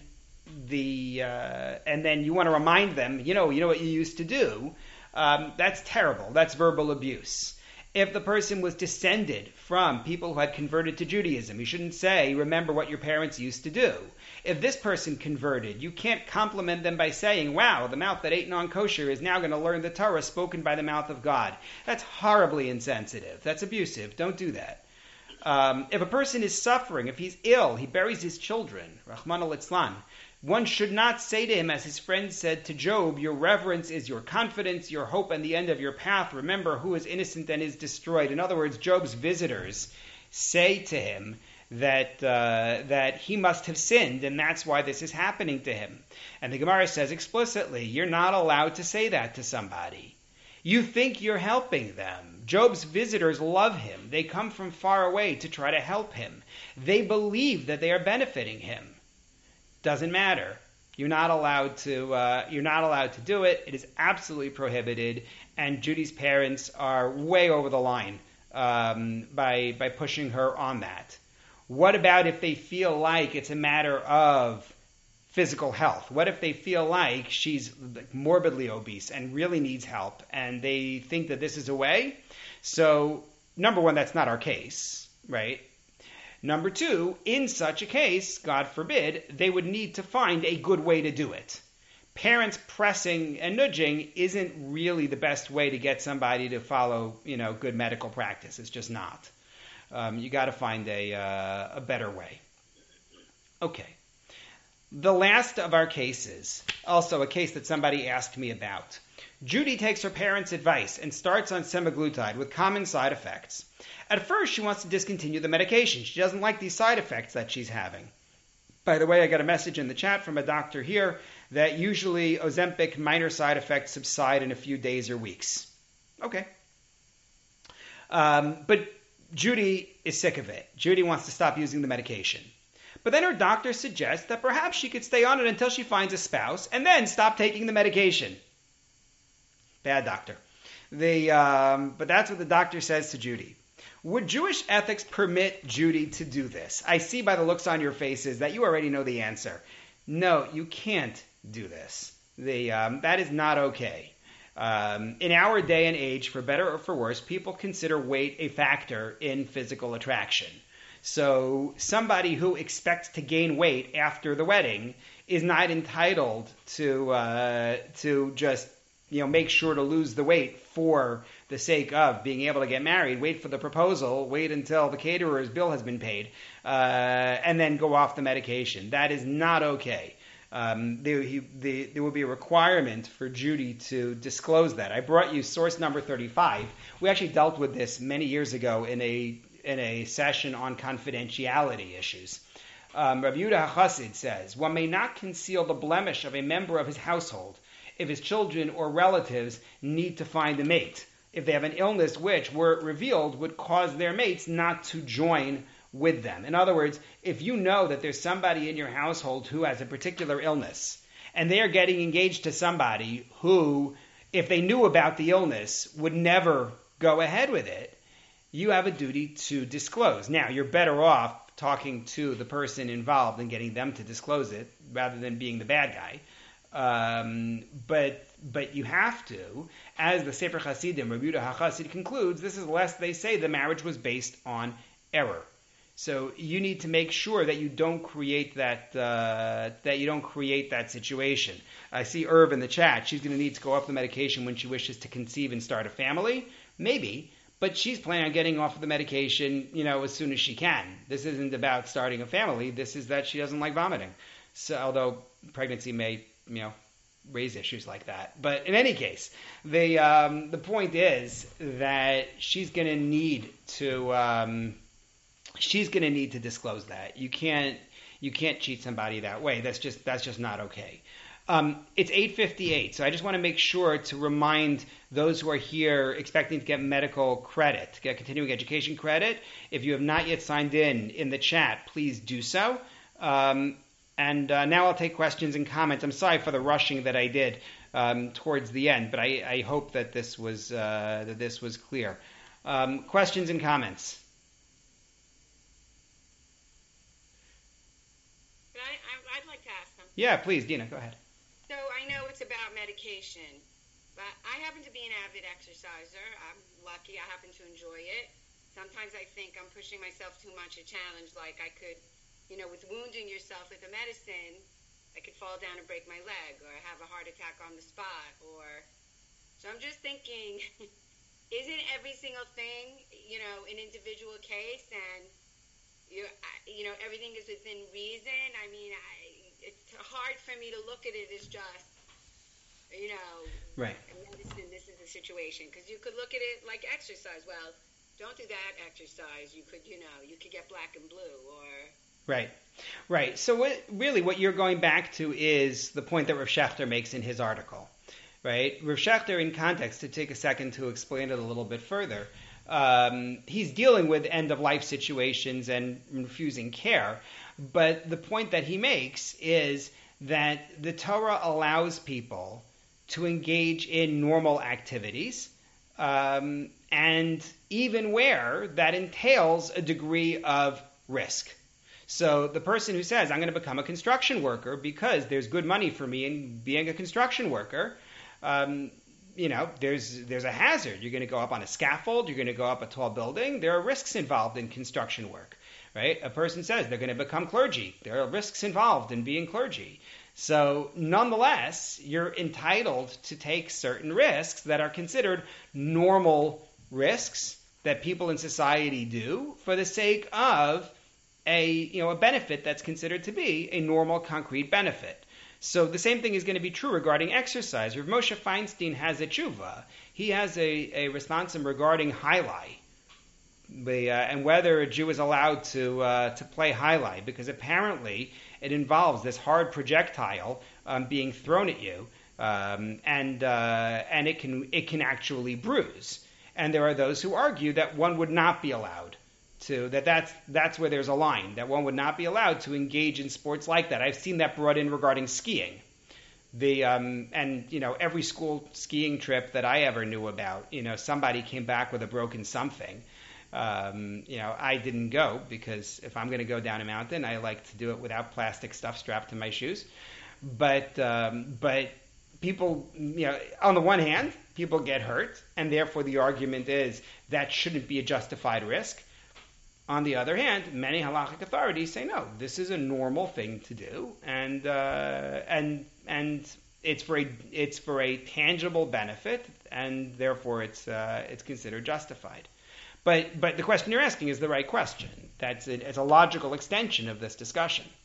the uh, and then you want to remind them, you know, you know what you used to do. Um, that's terrible. That's verbal abuse. If the person was descended from people who had converted to Judaism, you shouldn't say, remember what your parents used to do. If this person converted, you can't compliment them by saying, wow, the mouth that ate non-kosher is now going to learn the Torah spoken by the mouth of God. That's horribly insensitive. That's abusive. Don't do that. Um, if a person is suffering, if he's ill, he buries his children, Rahman al-Itzlan, one should not say to him, as his friend said to Job, your reverence is your confidence, your hope, and the end of your path. Remember who is innocent and is destroyed. In other words, Job's visitors say to him that uh, that he must have sinned, and that's why this is happening to him. And the Gemara says explicitly, you're not allowed to say that to somebody. You think you're helping them. Job's visitors love him. They come from far away to try to help him. They believe that they are benefiting him. Doesn't matter. You're not allowed to. Uh, you're not allowed to do it. It is absolutely prohibited. And Judy's parents are way over the line um, by by pushing her on that. What about if they feel like it's a matter of physical health? What if they feel like she's morbidly obese and really needs help, and they think that this is a way? So, number one, that's not our case, right? Number two, in such a case, God forbid, they would need to find a good way to do it. Parents pressing and nudging isn't really the best way to get somebody to follow, you know, good medical practice. It's just not. Um, you got to find a uh, a better way. Okay. The last of our cases, also a case that somebody asked me about. Judy takes her parents' advice and starts on semaglutide with common side effects. At first, she wants to discontinue the medication. She doesn't like these side effects that she's having. By the way, I got a message in the chat from a doctor here that usually Ozempic minor side effects subside in a few days or weeks. Okay. Um, but Judy is sick of it. Judy wants to stop using the medication. But then her doctor suggests that perhaps she could stay on it until she finds a spouse and then stop taking the medication. Bad doctor. The, um, but that's what the doctor says to Judy. Would Jewish ethics permit Judy to do this? I see by the looks on your faces that you already know the answer. No, you can't do this. The, um, that is not okay. Um, in our day and age, for better or for worse, people consider weight a factor in physical attraction. So somebody who expects to gain weight after the wedding is not entitled to uh, to just you know make sure to lose the weight for the sake of being able to get married, wait for the proposal, wait until the caterer's bill has been paid, uh, and then go off the medication. That is not okay. Um, there, he, the, there would be a requirement for Judy to disclose that. I brought you source number thirty-five. We actually dealt with this many years ago in a in a session on confidentiality issues. Um, Rabbi Yehuda HaChassid says, one may not conceal the blemish of a member of his household if his children or relatives need to find a mate, if they have an illness which, were it revealed, would cause their mates not to join with them. In other words, if you know that there's somebody in your household who has a particular illness, and they are getting engaged to somebody who, if they knew about the illness, would never go ahead with it, you have a duty to disclose. Now, you're better off talking to the person involved and getting them to disclose it rather than being the bad guy. Um, but but you have to, as the Sefer Hasidim, Rabbi Yehuda HaChassid concludes, this is lest they say the marriage was based on error. So you need to make sure that you don't create that uh, that you don't create that situation. I see Irv in the chat. She's going to need to go off the medication when she wishes to conceive and start a family. Maybe. But she's planning on getting off of the medication, you know, as soon as she can. This isn't about starting a family. This is that she doesn't like vomiting. So, although pregnancy may, you know, raise issues like that. But in any case, the um, the point is that she's going to need to um, she's going to need to disclose that. You can't you can't cheat somebody that way. That's just that's just not okay. Um, it's eight fifty-eight, so I just want to make sure to remind those who are here expecting to get medical credit, to get continuing education credit. If you have not yet signed in in the chat, please do so. Um, and uh, now I'll take questions and comments. I'm sorry for the rushing that I did um, towards the end, but I, I hope that this was uh, that this was clear. Um, questions and comments. I, I, I'd like to ask them. Yeah, please, Dina, go ahead. So I know it's about medication, but I happen to be an avid exerciser. I'm lucky. I happen to enjoy it. Sometimes I think I'm pushing myself too much, a challenge, like I could, you know, with wounding yourself with a medicine, I could fall down and break my leg or have a heart attack on the spot. Or so I'm just thinking, isn't every single thing, you know, an individual case, and you, you know, everything is within reason? I mean, I. It's hard for me to look at it as just, you know, right. medicine, this is the situation. Because you could look at it like exercise. Well, don't do that exercise. You could, you know, you could get black and blue or... Right, right. So what, really what you're going back to is the point that Rav Schechter makes in his article, right? Rav Schechter, in context, to take a second to explain it a little bit further, um, he's dealing with end-of-life situations and refusing care. But the point that he makes is that the Torah allows people to engage in normal activities, um, and even where that entails a degree of risk. So the person who says, I'm going to become a construction worker because there's good money for me in being a construction worker, um, you know, there's there's a hazard. You're going to go up on a scaffold. You're going to go up a tall building. There are risks involved in construction work. Right? A person says they're going to become clergy. There are risks involved in being clergy. So nonetheless, you're entitled to take certain risks that are considered normal risks that people in society do for the sake of a, you know, a benefit that's considered to be a normal, concrete benefit. So the same thing is going to be true regarding exercise. Rav Moshe Feinstein has a tshuva. He has a, a responsum regarding highlight. The, uh, and whether a Jew is allowed to uh, to play highlight, because apparently it involves this hard projectile um, being thrown at you, um, and uh, and it can it can actually bruise. And there are those who argue that one would not be allowed to that that's that's where there's a line, that one would not be allowed to engage in sports like that. I've seen that brought in regarding skiing. The um, and you know every school skiing trip that I ever knew about, you know somebody came back with a broken something. Um, you know, I didn't go because if I'm going to go down a mountain, I like to do it without plastic stuff strapped to my shoes. But um, but people, you know, on the one hand, people get hurt, and therefore the argument is that shouldn't be a justified risk. On the other hand, many halachic authorities say no, this is a normal thing to do, and uh, and and it's for a it's for a tangible benefit, and therefore it's uh, it's considered justified. But but the question you're asking is the right question. That's a, it's a logical extension of this discussion.